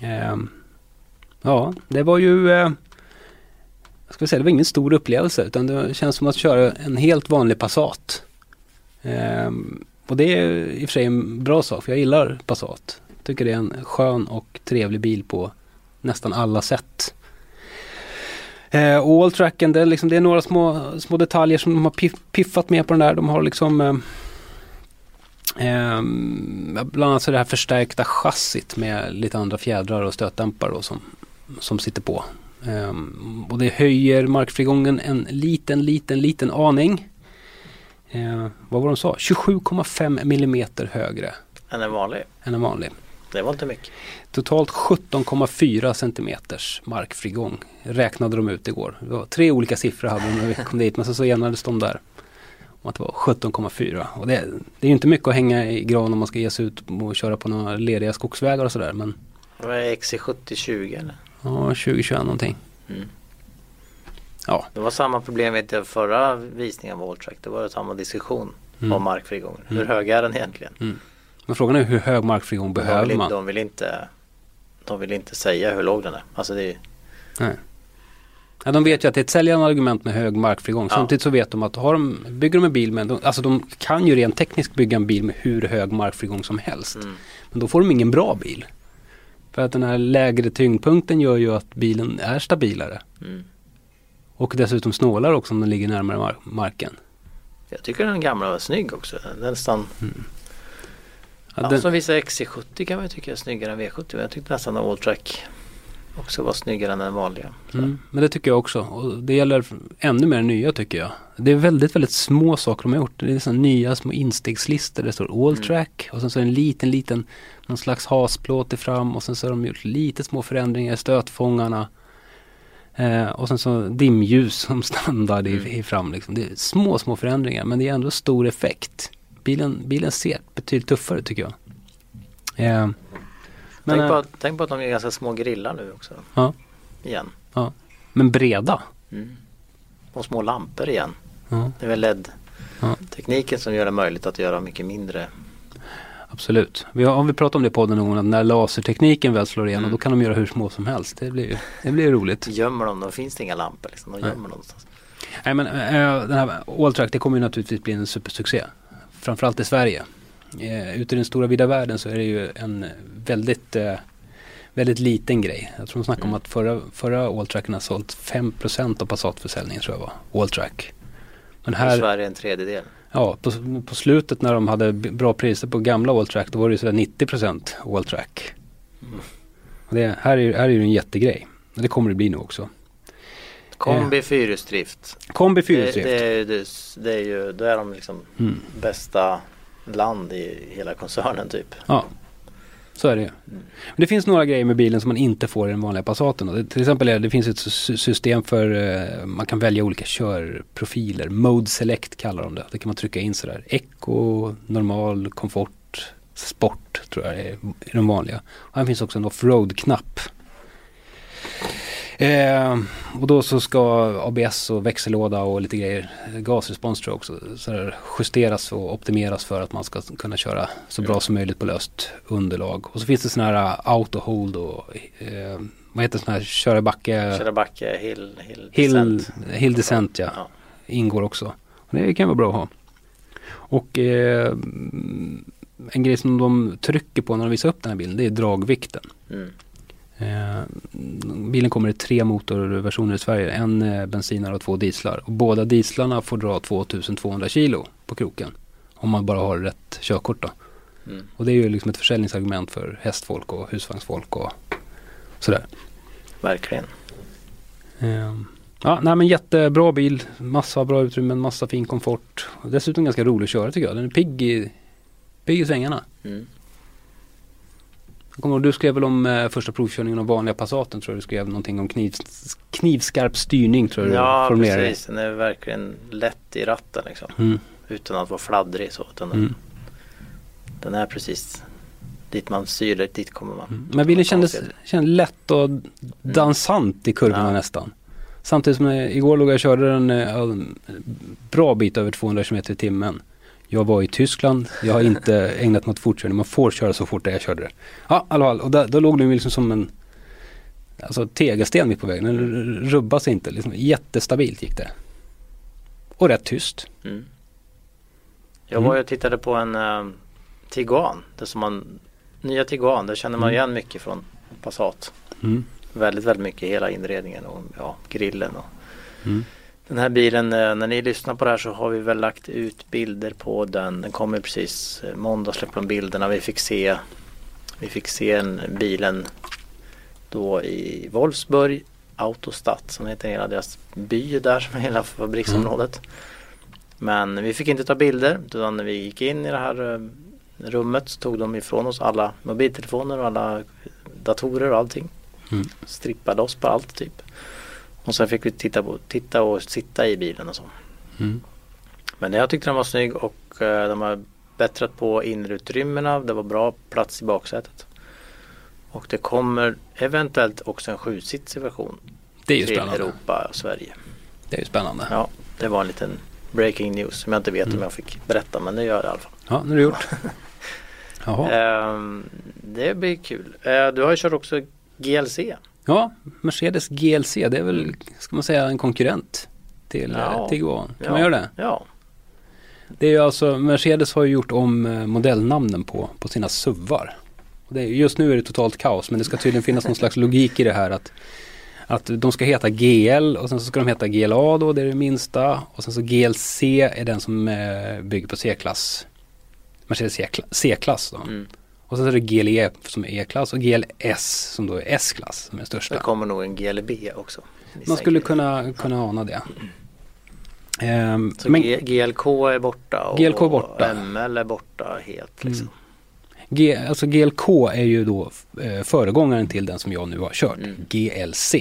Ja, det var ju det var ingen stor upplevelse utan det känns som att köra en helt vanlig Passat. Och det är i och för sig en bra sak för jag gillar Passat. Tycker det är en skön och trevlig bil på nästan alla sätt. Och Alltracken, det är några små detaljer som de har piffat med på den där. De har liksom bland annat så det här förstärkta chassit med lite andra fjädrar och stötdämpare och som sitter på. Och det höjer markfrigången en liten aning. Vad var de sa? 27,5 millimeter högre än en vanlig. Det var inte mycket. Totalt 17,4 centimeters markfrigång räknade de ut igår. Det var 3 olika siffror hade de när vi kom dit, men så enades de där om att det var 17,4. Och det är ju inte mycket att hänga i gran om man ska ge sig ut och köra på några lediga skogsvägar och sådär. Men... Var det XC70-20 eller? Ja, 2021 någonting. Ja. Det var samma problem vet jag förra visningen av Alltrack. Det var samma diskussion om markfrigången. Hur hög är den egentligen? Men frågan är hur hög markfrigång behöver man? De vill inte säga hur låg den är. Alltså det är... Nej. Ja, de vet ju att det är ett säljande argument med hög markfrigång. Ja. Samtidigt så vet de att bygger de en bil med... de kan ju rent tekniskt bygga en bil med hur hög markfrigång som helst. Men då får de ingen bra bil. För att den här lägre tyngdpunkten gör ju att bilen är stabilare. Och dessutom snålar också om den ligger närmare marken. Jag tycker den gamla var snygg också. Den nästan... Som vissa XC70 kan man tycka är snyggare än V70. Men jag tyckte nästan att Alltrack också var snyggare än den vanliga. Men det tycker jag också. Och det gäller ännu mer nya tycker jag. Det är väldigt, väldigt små saker de har gjort. Det är sådana nya små instegslistor. Det står Alltrack och sen så är det en liten någon slags hasplåt i fram. Och sen så har de gjort lite små förändringar i stötfångarna. Och sen så dimljus som standard i fram. Liksom. Det är små förändringar men det är ändå stor effekt. Bilen ser betydligt tuffare tycker jag. Tänk på att de är ganska små grillar nu också. Ja. Igen. Ja. Men breda. Och små lampor igen. Ja. Det är väl LED-tekniken som gör det möjligt att göra mycket mindre. Absolut. Om vi pratar om det i podden någon gång, att när lasertekniken väl slår igenom då kan de göra hur små som helst. Det blir roligt. Gömmer de, då finns det inga lampor liksom. De gömmer någonstans. Nej men den här Alltrack, det kommer ju naturligtvis bli en supersuccé. Framförallt i Sverige. Ute i den stora vida världen så är det ju en väldigt, väldigt liten grej. Jag tror de snackade om att förra Alltracken har sålt 5% av Passat-försäljningen tror jag var. Alltrack. Men här, i Sverige en tredjedel. Ja, på slutet när de hade bra priser på gamla Alltrack, då var det ju sådär 90% Alltrack. Och här är ju en jättegrej. Och det kommer det bli nu också. Kombi fyrhjulsdrift. Kombi fyrhjulsdrift. Det är ju, då är de liksom bästa land i hela koncernen typ. Ja, så är det ju. Men det finns några grejer med bilen som man inte får i den vanliga Passaten. Till exempel det finns ett system för man kan välja olika körprofiler. Mode Select kallar de det. Det kan man trycka in sådär. Eco, normal, komfort, sport tror jag är de vanliga. Och här finns också en offroad-knapp. Och då så ska ABS och växellåda och lite grejer, gasrespons tror jag också, så justeras och optimeras för att man ska kunna köra så bra som möjligt på löst underlag. Och så finns det sån här auto-hold och vad heter sån här köra backe hill descent ja. Ingår också. Och det kan vara bra att ha. Och en grej som de trycker på när de visar upp den här bilen, det är dragvikten. Bilen kommer i 3 motorversioner i Sverige, en bensinare och 2 dieslar. Och båda dieslarna får dra 2200 kilo på kroken om man bara har rätt körkort då. Och det är ju liksom ett försäljningsargument för hästfolk och husvagnsfolk och sådär. Verkligen. Ja, nej men jättebra bil, massa bra utrymmen, massa fin komfort. Och dessutom ganska rolig att köra tycker jag. Den är pigg i svängarna. Du skrev väl om första provkörningen av vanliga Passaten, tror jag du skrev någonting om knivskarp styrning tror jag. Ja, precis. Den är verkligen lätt i ratten liksom. Utan att vara fladdrig så. Den är precis dit man styr, dit kommer man. Men bilen kändes lätt och dansant i kurvorna nästan. Samtidigt som igår låg jag och körde en bra bit över 200 km i timmen. Jag var i Tyskland, jag har inte ägnat mig åt fortkörning. Man får köra så fort jag körde det. Ja, i alla fall. Och då låg den liksom som en tegelsten mitt på vägen. Den rubbas inte. Liksom, jättestabilt gick det. Och rätt tyst. Jag var och tittade på en Tiguan. Nya Tiguan, där känner man igen mycket från Passat. Väldigt, väldigt mycket hela inredningen och grillen och... Den här bilen, när ni lyssnar på det här så har vi väl lagt ut bilder på den. Den kommer precis måndag, släpper de bilderna. Vi fick se bilen då i Wolfsburg, Autostadt som heter hela deras by där, som är hela fabriksområdet. Men vi fick inte ta bilder, utan när vi gick in i det här rummet så tog de ifrån oss alla mobiltelefoner och alla datorer och allting. Strippade oss på allt typ. Och sen fick vi titta och sitta i bilen och så. Men jag tyckte den var snygg och de har bättrat på innerutrymmena. Det var bra plats i baksätet. Och det kommer eventuellt också en 7-sitsig version. Det är ju till spännande. Europa och Sverige. Det är ju spännande. Ja, det var en liten breaking news som jag inte vet om jag fick berätta, men det gör jag i alla fall. Ja, nu är det gjort. Det blir kul. Du har ju kört också GLC. Ja, Mercedes GLC, det är väl, ska man säga, en konkurrent till Tiguan. Kan man göra det? Ja. Det är ju alltså, Mercedes har ju gjort om modellnamnen på sina SUVar. Just nu är det totalt kaos, men det ska tydligen finnas någon slags logik i det här att de ska heta GL och sen så ska de heta GLA då, det är det minsta. Och sen så GLC är den som bygger på C-klass. Mercedes C-klass då. Och sen så är det GLE som är E-klass och GLS som då är S-klass som är största. Det kommer nog en GLB också. Man skulle kunna ana det. Så men GLK är borta och GLK är borta. ML är borta helt liksom. Alltså GLK är ju då föregångaren till den som jag nu har kört. GLC.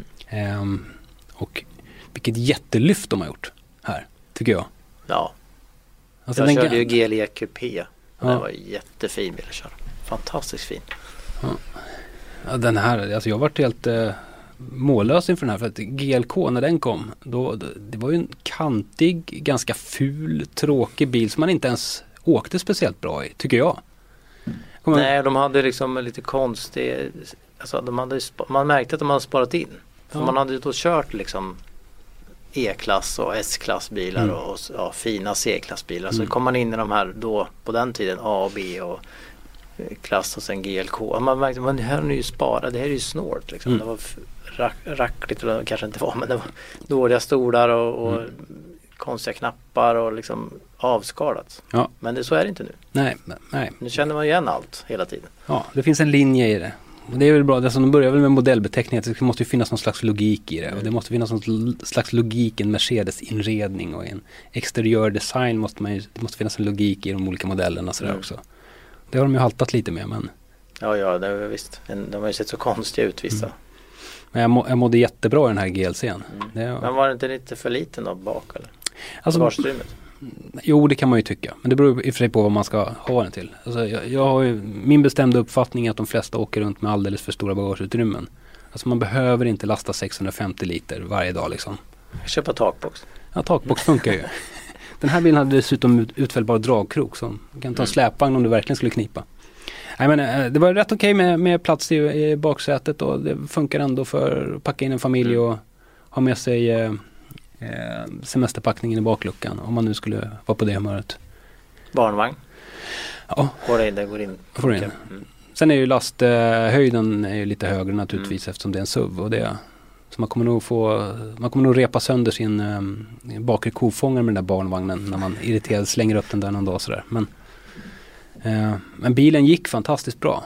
Och vilket jättelyft de har gjort här, tycker jag. Ja. Alltså jag körde ju GLE Coupé. Ja. Den var jättefin bil att köra. Fantastiskt fin. Ja, den här, alltså jag varit helt mållös inför den här, för att GLK när den kom, det var ju en kantig, ganska ful, tråkig bil som man inte ens åkte speciellt bra i, tycker jag. Nej, de hade liksom lite konstig, alltså man märkte att de hade sparat in. För man hade ju då kört liksom E-klass och S-klass bilar och fina C-klassbilar. Så kom man in i de här då på den tiden A och B och klass och sen GLK. Och man märkte att det här är ju sparat, det här är ju snålt liksom. Det var rackligt, eller kanske inte var, men det var dåliga stolar och konstiga knappar och liksom avskalat. Ja. Men så är det inte nu. Nej. Nu känner man igen allt hela tiden. Ja, det finns en linje i det. Och det är väl bra, alltså, de börjar väl med modellbeteckningar. Det måste ju finnas någon slags logik i det. Och det måste finnas någon slags logik i en Mercedes-inredning och i en exteriör design det måste finnas en logik i de olika modellerna sådär också. Det har de ju haltat lite med, men... Ja, det är visst. De har ju sett så konstiga ut vissa. Men jag mådde jättebra i den här GLC:n. Men var det inte lite för liten då bak eller? Alltså, jo, det kan man ju tycka. Men det beror i och för sig på vad man ska ha den till. Alltså, jag har ju, min bestämda uppfattning är att de flesta åker runt med alldeles för stora bagageutrymmen. Alltså man behöver inte lasta 650 liter varje dag liksom. Köpa takbox. Ja, takbox funkar ju. Den här bilen hade dessutom utfällbar dragkrok som kan ta en släpvagn om du verkligen skulle knipa. Nej, men det var rätt okej med plats i baksätet och det funkar ändå för att packa in en familj och ha med sig semesterpackningen i bakluckan om man nu skulle vara på det humöret. Barnvagn? Ja. Det går in. Sen är ju lasthöjden är ju lite högre naturligtvis eftersom det är en SUV och det så man kommer nog repa sönder sin bakre kofångare med den där barnvagnen när man irriterad slänger upp den där någon dag sådär. Men bilen gick fantastiskt bra.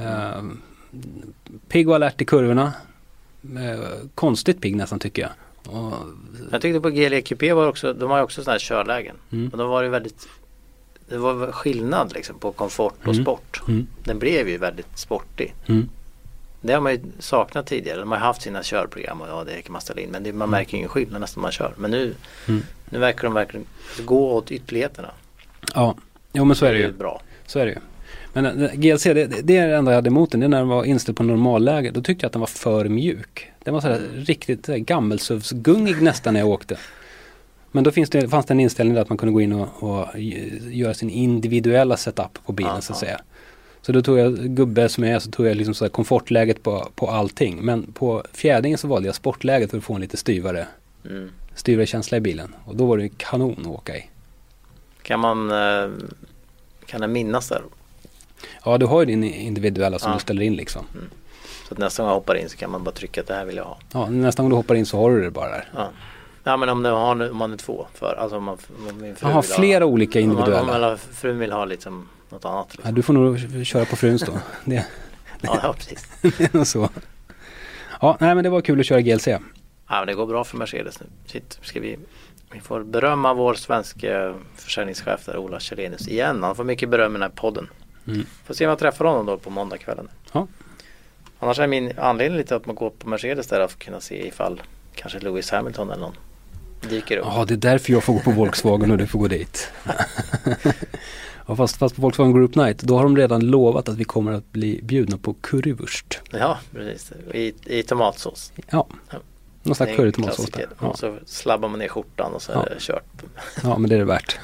Pigg och alert i kurvorna. Konstigt pigg nästan tycker jag. Jag tyckte på GLE-QP var också, de har ju också sådana här körlägen. Och då var det var skillnad liksom på komfort och sport. Den blev ju väldigt sportig. Det har man ju saknat tidigare. De har haft sina körprogram och det kan man ställa in. Men man märker ingen skillnad nästan man kör. Men nu verkar de verkligen gå åt ytterligheterna. Ja, jo, men så är det ju. Bra. Så är det ju. Men GLC, det är det enda jag hade emot den. Det är när den var inställd på normalläge. Då tyckte jag att den var för mjuk. Den var sådär riktigt gammelsuvsgungig nästan när jag åkte. Men då fanns det en inställning där att man kunde gå in och göra sin individuella setup på bilen så att säga. Så då tog jag gubbe som jag är så tog jag liksom så komfortläget på allting. Men på fjädringen så valde jag sportläget för att få en lite styvare känsla i bilen. Och då var det kanon att åka i. Kan den minnas där? Ja, du har ju din individuella som du ställer in liksom. Så att nästa gång jag hoppar in så kan man bara trycka att det här vill jag ha. Ja, nästa gång du hoppar in så har du det bara där. Ja, men om man är två för alltså om min fru vill flera olika individuella. Om frun vill ha liksom något annat. Liksom. Ja, du får nog köra på fruns då. Ja, precis. Det är så. Ja, nej men det var kul att köra GLC. Ja, men det går bra för Mercedes nu. Vi får berömma vår svenska försäljningschef där, Ola Källenius igen. Han får mycket beröm i den här podden. Får se om jag träffar honom då på måndagskvällen. Ja. Annars är min anledning lite att man går på Mercedes där att kunna se ifall kanske Lewis Hamilton eller någon dyker upp. Ja, det är därför jag får gå på Volkswagen och du får gå dit. Ja, fast på Volkswagen Group Night, då har de redan lovat att vi kommer att bli bjudna på currywurst. Ja, precis. I tomatsås. Ja. Någon slags currytomatsås där. Ja. Och så slabbar man ner skjortan och så är det kört. Ja, men det är det värt.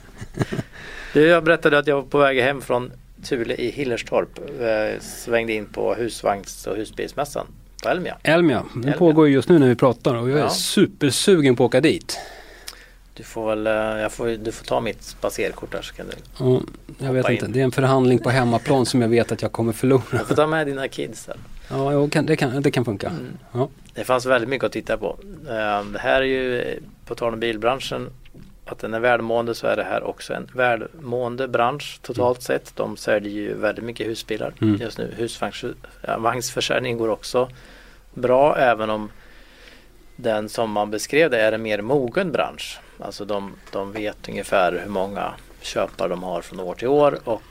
Jag berättade att jag var på väg hem från Thule i Hillerstorp. Svängde in på husvagns- och husbilsmässan på Elmia. Den pågår just nu när vi pratar och jag är supersugen på att åka dit. Du får du får ta mitt spacerkort där så kan du jag vet inte, det är en förhandling på hemmaplan som jag vet att jag kommer förlora. Du får ta med dina kids där. Ja, det kan funka. Ja. Det fanns väldigt mycket att titta på. Det här är ju på tal om bilbranschen att den är välmående så är det här också en välmående bransch totalt sett. De säljer ju väldigt mycket husbilar just nu. Husvagnsförsäljning går också bra även om den som man beskrev det är en mer mogen bransch. Alltså de vet ungefär hur många köpare de har från år till år och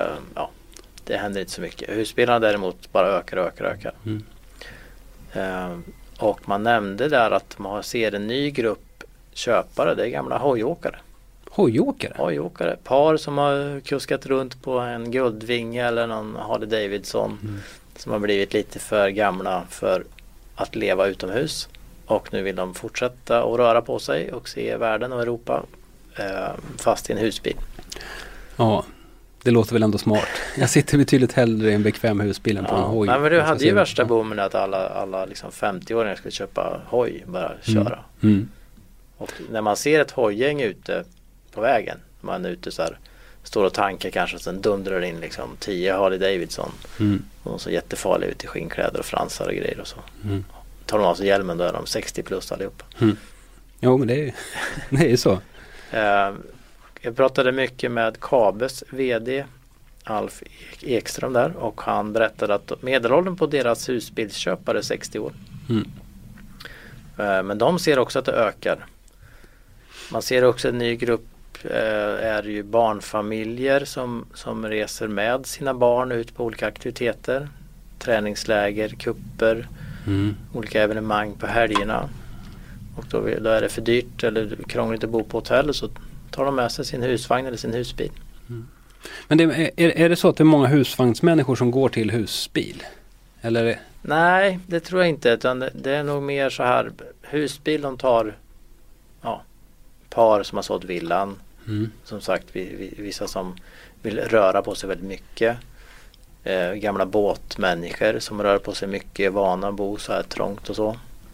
det händer inte så mycket. Husbilarna däremot bara ökar. Och man nämnde där att man ser en ny grupp köpare, det är gamla hojåkare. Hojåkare? Par som har kuskat runt på en Guldvinge eller någon Harley Davidson som har blivit lite för gamla för att leva utomhus. Och nu vill de fortsätta att röra på sig och se världen och Europa fast i en husbil. Ja, det låter väl ändå smart. Jag sitter betydligt hellre i en bekväm husbil än på en hoj. Nej, men du hade ju värsta boomen att alla liksom 50-åringar skulle köpa hoj bara köra. Och när man ser ett hojgäng ute på vägen, man är ute så här, står och tankar kanske och sen dundrar in liksom 10 Harley Davidson och så jättefarliga ut i skinnkläder och fransar och grejer och så. Tar de av sig hjälmen då är de 60 plus allihopa. Jo, men det är ju så. Jag pratade mycket med Kabes vd Alf Ekström där, och han berättade att medelåldern på deras husbilsköpare är 60 år. Men de ser också att det ökar. Man ser också en ny grupp är ju barnfamiljer som reser med sina barn ut på olika aktiviteter. Träningsläger, kupper, olika evenemang på helgerna. Och då är det för dyrt eller krångligt att bo på hotell, så tar de med sig sin husvagn eller sin husbil. Men är det så att det är många husvagnsmänniskor som går till husbil? Eller? Nej, det tror jag inte. Utan det är nog mer så här, husbil de tar par som har sålt villan. Som sagt, vissa som vill röra på sig väldigt mycket. Gamla båtmänniskor som rör på sig mycket, vana att bo så här trångt och så.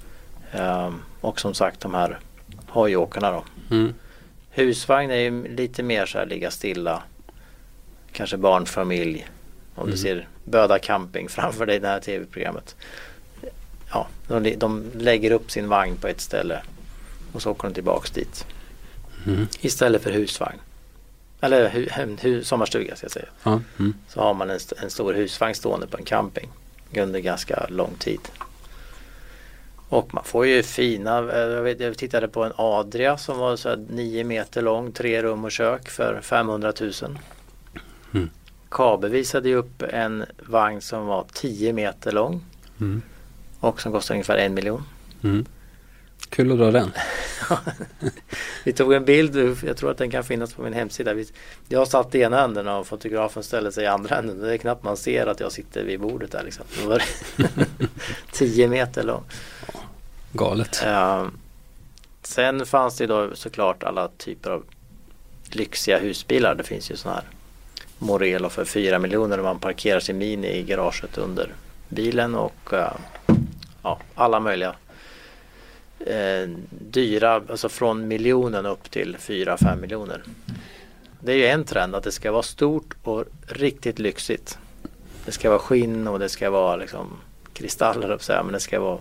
Och som sagt de här hojåkarna då. Husvagn är ju lite mer så här ligga stilla. Kanske barnfamilj. Om du ser Böda camping framför dig i det här tv-programmet. Ja, de lägger upp sin vagn på ett ställe och så åker de tillbaks dit. Istället för husvagn. Eller sommarstuga ska jag säga. Så har man en stor husvagn stående på en camping under ganska lång tid. Och man får ju fina, jag tittade på en Adria som var så här 9 meter lång, 3 rum och kök för 500 000. Kabe visade ju upp en vagn som var 10 meter lång och som kostade ungefär 1 miljon. Kul att dra den. Vi tog en bild, jag tror att den kan finnas på min hemsida. Jag satt i ena änden och fotografen ställde sig i andra änden. Det är knappt man ser att jag sitter vid bordet där liksom. Det var 10 meter lång. Galet. Sen fanns det då såklart alla typer av lyxiga husbilar. Det finns ju sådana här Morelo för 4 miljoner där man parkerar sin Mini i garaget under bilen och alla möjliga dyra, alltså från miljonen upp till 4-5 miljoner. Det är ju en trend att det ska vara stort och riktigt lyxigt. Det ska vara skinn och det ska vara liksom kristaller, men det ska vara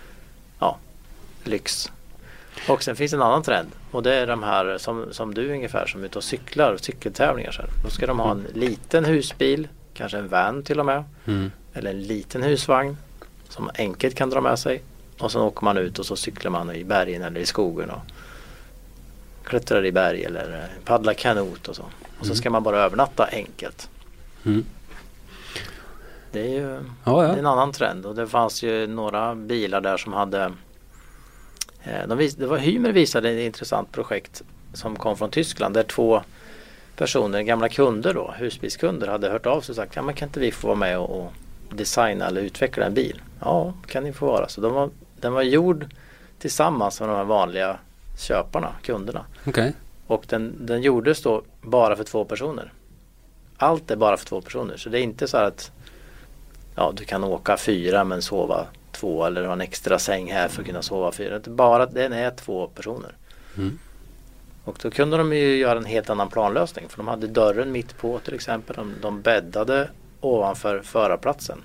lyx. Och sen finns en annan trend och det är de här som du ungefär som är ute och cyklar och cykeltävlingar så här. Då ska de ha en liten husbil, kanske en van till och med, eller en liten husvagn som enkelt kan dra med sig. Och sen åker man ut och så cyklar man i bergen eller i skogen och klättrar i berg eller paddlar kanot och så. Och så ska man bara övernatta enkelt. Det är ju det är en annan trend. Och det fanns ju några bilar där som hade Hymer visade ett intressant projekt som kom från Tyskland där 2 personer, gamla kunder då, husbilskunder, hade hört av sig och sagt, men kan inte vi få vara med och designa eller utveckla en bil? Ja, kan ni få vara. Så den var gjord tillsammans med de här vanliga köparna, kunderna. Okay. Och den gjordes då bara för 2 personer. Allt är bara för 2 personer. Så det är inte så här att du kan åka 4 men sova 2 eller ha en extra säng här för att kunna sova 4. Bara den är 2 personer. Och då kunde de ju göra en helt annan planlösning. För de hade dörren mitt på till exempel. De bäddade ovanför förarplatsen.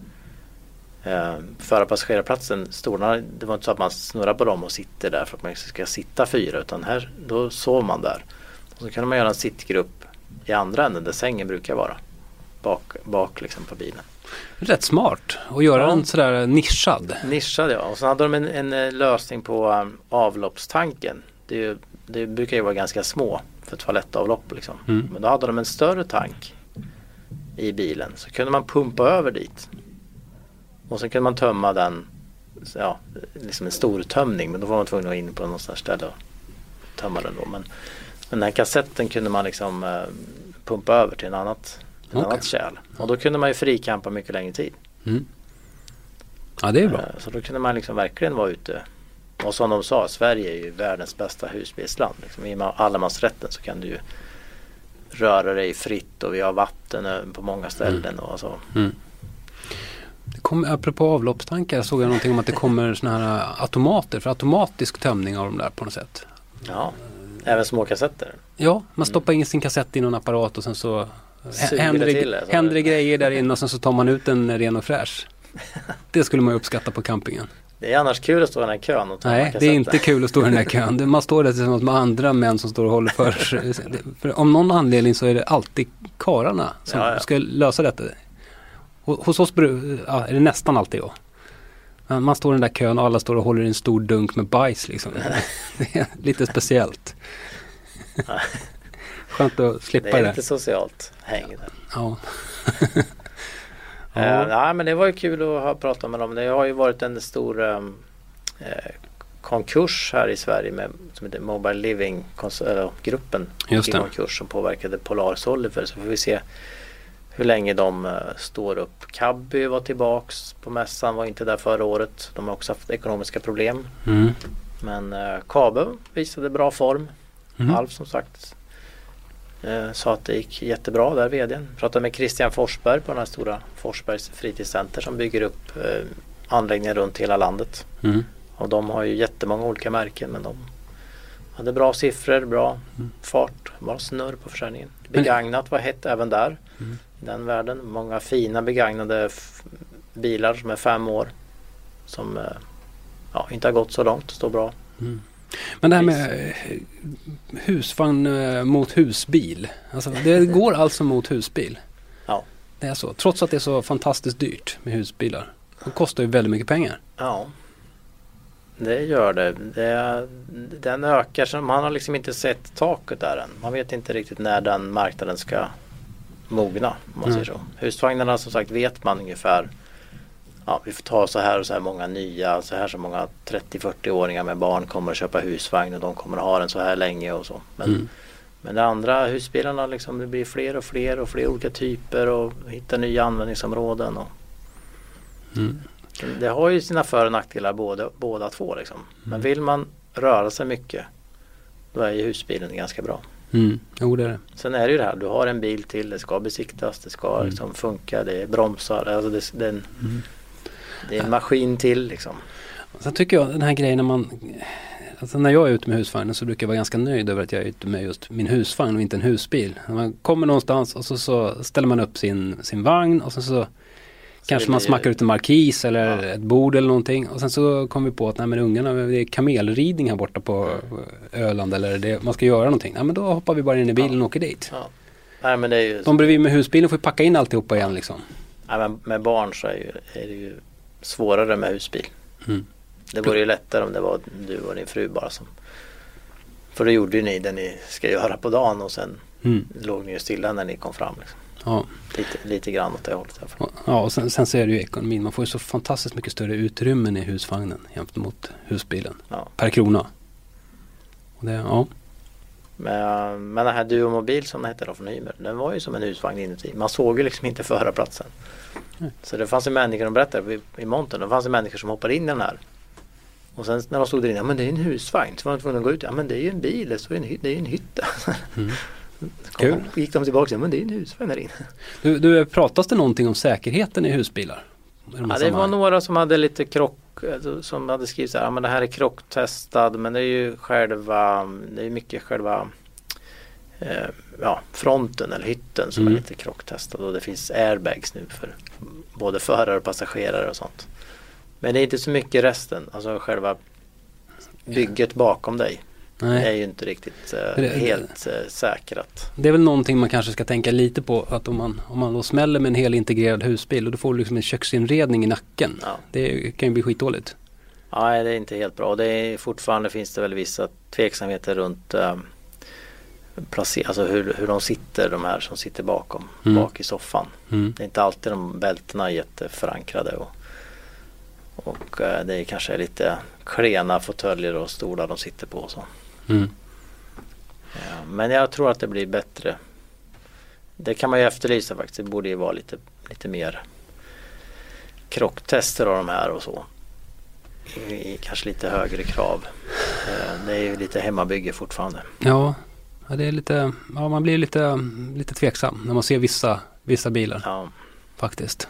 Förarpassagerarplatsen, stolarna, det var inte så att man snurrar på dem och sitter där för att man ska sitta 4, utan då sov man där. Och så kunde man göra en sittgrupp i andra änden där sängen brukar vara. Bak liksom på bilen. Rätt smart att göra den sådär nischad. Nischad, ja. Och så hade de en lösning på avloppstanken. Det brukar ju vara ganska små för toalettavlopp liksom. Men då hade de en större tank i bilen. Så kunde man pumpa över dit. Och sen kunde man tömma den, liksom en stor tömning. Men då var man tvungen att gå in på något sådant ställe och tömma den då. Men den här kassetten kunde man liksom pumpa över till en annat kärl. Och då kunde man ju frikampa mycket längre tid. Ja, det är bra. Så då kunde man liksom verkligen vara ute. Och som de sa, Sverige är ju världens bästa husbilsland. Liksom, i allemansrätten så kan du ju röra dig fritt och vi har vatten på många ställen och så. Apropå avloppstankar såg jag någonting om att det kommer såna här automater för automatisk tömning av dem där på något sätt. Ja, även små kassetter. Ja, man stoppar in sin kassett i någon apparat och sen så händer det grejer där inne och sen så tar man ut en ren och fräsch. Det skulle man ju uppskatta på campingen. Det är annars kul att stå i den här kön. Och nej, det är inte kul att stå i den här kön. Man står där tillsammans med andra män som står och håller för om någon anledning så är det alltid karlarna som ska lösa detta. Hos oss är det nästan alltid då. Men man står i den där kön och alla står och håller i en stor dunk med bajs liksom. Det är lite speciellt. Skönt att slippa det. Det är lite socialt häng där. Ja. Nej, men det var ju kul att ha pratat med dem. Det har ju varit en stor konkurs här i Sverige som heter Mobile Living-gruppen. Just det. Konkurs som påverkade Polaris Oliver. Så får vi se hur länge de står upp. Cabby var tillbaks på mässan, var inte där förra året. De har också haft ekonomiska problem. Men Kabe visade bra form. Alf som sagt sa att det gick jättebra där, vdn. Pratade med Christian Forsberg på den här stora Forsbergs fritidscenter som bygger upp anläggningar runt hela landet. Och de har ju jättemånga olika märken, men de hade bra siffror, bra fart, bra snurr på försäljningen. Begagnat var hett även där i den världen. Många fina begagnade bilar som är 5 år som inte har gått så långt, står bra. Men det här med husvagn mot husbil, alltså det går alltså mot husbil? Ja. Det är så, trots att det är så fantastiskt dyrt med husbilar. Det kostar ju väldigt mycket pengar. Ja, det gör det. Den ökar, så man har liksom inte sett taket där än. Man vet inte riktigt när den marknaden ska mogna, om man säger så. Husvagnarna som sagt vet man ungefär. Ja, vi får ta så här och så här många nya, så många 30-40-åringar med barn kommer att köpa husvagn och de kommer att ha den så här länge och så. Men de andra husbilarna liksom, det blir fler och fler olika typer och hitta nya användningsområden. Och det har ju sina för- och nackdelar båda två liksom. Men vill man röra sig mycket, då är ju husbilen ganska bra. Jo, det är det. Sen är det ju det här, du har en bil till, det ska besiktas, det ska liksom funka, det är bromsar, alltså det är en maskin till liksom. Sen tycker jag den här grejen när jag är ute med husvagnen så brukar jag vara ganska nöjd över att jag är ute med just min husvagn och inte en husbil. När man kommer någonstans och så ställer man upp sin vagn och sen så kanske man smackar ut en markis eller ett bord eller någonting. Och sen så kom vi på att ungarna, det är kamelridning här borta på Öland eller man ska göra någonting. Nej, men då hoppar vi bara in i bilen och åker dit. Ja. Nej, men det är ju de bredvid med husbilen får packa in alltihopa igen liksom. Nej, men med barn så är det ju svårare med husbil. Det vore ju lättare om det var du och din fru bara som. För då gjorde ju ni det ni ska göra på dagen och sen låg ni ju stilla när ni kom fram liksom. Ja. Lite grann åt det hållet. Ja, och sen så är det ju ekonomin. Man får ju så fantastiskt mycket större utrymmen i husvagnen jämfört mot husbilen. Per krona. Och det, Men den här Duomobil som det hette då från Hymer, den var ju som en husvagn inuti. Man såg ju liksom inte förarplatsen. Så det fanns ju människor, de berättade i montern, det fanns ju människor som hoppade in i den här. Och sen när de stod där inne, men det är en husvagn. Så var de tvungna att gå ut, men det är ju en bil, det är ju en hytta. Kul. Gick de tillbaka, men det är en husvagn där inne. Du pratas det någonting om säkerheten i husbilar? Det var några som hade lite som hade skrivit så här, men det här är krocktestad, men det är ju mycket själva fronten eller hytten som är lite krocktestad, och det finns airbags nu för både förare och passagerare och sånt. Men det är inte så mycket resten, alltså själva bygget bakom dig. Nej. Det är ju inte riktigt helt säkrat. Det är väl någonting man kanske ska tänka lite på, att om man då smäller med en hel integrerad husbil och då får du liksom en köksinredning i nacken. Ja. Det kan ju bli skitdåligt. Nej, det är inte helt bra. Fortfarande finns det väl vissa tveksamheter runt alltså hur de sitter, de här som sitter bak i soffan. Det är inte alltid de bältena är jätteförankrade och det är kanske lite klena fåtöljer och stolar de sitter på och så. Ja, men jag tror att det blir bättre. Det kan man ju efterlysa faktiskt. Det borde ju vara lite mer krocktester av de här och så. Kanske lite högre krav. Det är ju lite hemmabygge fortfarande. Ja, det är lite, man blir lite tveksam när man ser vissa bilar. Ja. Faktiskt.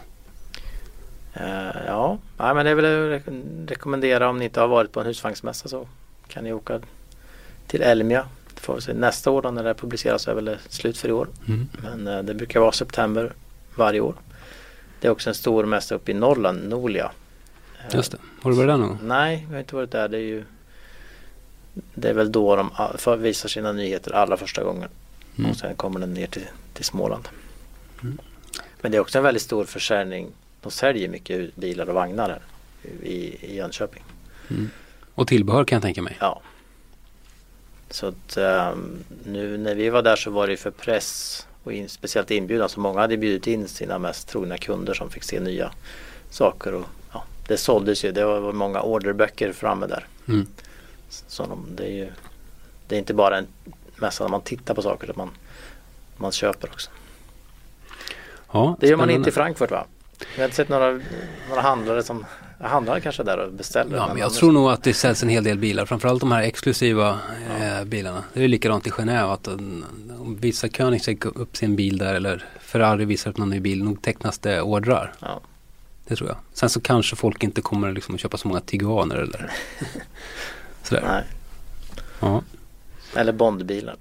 Men det är väl att rekommendera, om ni inte har varit på en husvagnsmässa så kan ni åka till Elmia. Det får vi se nästa år då, när det publiceras, är väl slut för i år. Men det brukar vara september varje år. Det är också en stor mässa uppe i Norrland, Nolia. Just det. Har du varit där någon? Nej, jag har inte varit där. Det är väl då de visar sina nyheter allra första gången. Och sen kommer den ner till Småland. Men det är också en väldigt stor försäljning. De säljer mycket bilar och vagnar här i Jönköping. Och tillbehör kan jag tänka mig. Ja. Så att nu när vi var där så var det för press och speciellt inbjudan. Så många hade bjudit in sina mest trogna kunder som fick se nya saker. Och det såldes ju. Det var många orderböcker framme där. Så det är inte bara en mässa när man tittar på saker utan man köper också. Ja, det gör man inte i Frankfurt, va? Jag har inte sett några handlare som handlar kanske där och beställer. Ja, men jag tror nog att det säljs en hel del bilar. Framförallt de här exklusiva bilarna. Det är likadant i Genève att om vissa König sätter upp sin bil där eller Ferrari visar upp någon ny bil, nog tecknas det ordrar. Ja. Det tror jag. Sen så kanske folk inte kommer liksom att köpa så många Tiguaner eller sådär. Nej. Ja. Eller Bondbilar.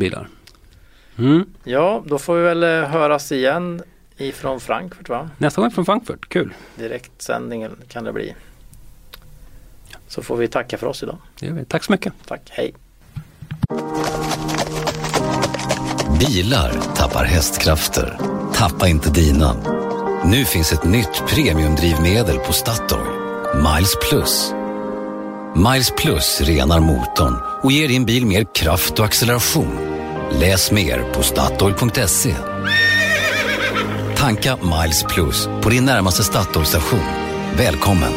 Ja, då får vi väl höras igen ifrån Frankfurt, va? Nästa gång från Frankfurt, kul. Direktsändningen kan det bli. Så får vi tacka för oss idag. Det gör vi. Tack så mycket. Tack, hej. Bilar tappar hästkrafter. Tappa inte dina. Nu finns ett nytt premiumdrivmedel på Statoil. Miles Plus. Miles Plus renar motorn och ger din bil mer kraft och acceleration. Läs mer på Statoil.se. Tanka Miles Plus på din närmaste Statoil-station. Välkommen!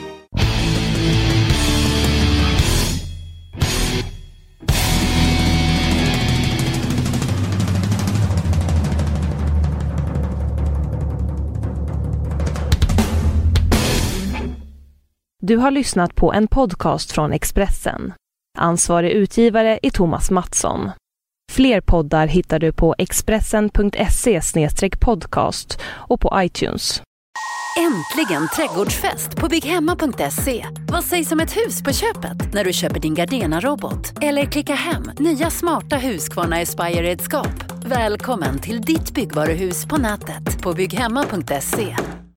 Du har lyssnat på en podcast från Expressen. Ansvarig utgivare är Thomas Mattsson. Fler poddar hittar du på expressen.se/podcast och på iTunes. Äntligen trädgårdsfest på bygghemma.se. Vad sägs om ett hus på köpet när du köper din Gardena-robot? Eller klicka hem nya smarta Husqvarna Aspire-redskap. Välkommen till ditt byggvaruhus på nätet på bygghemma.se.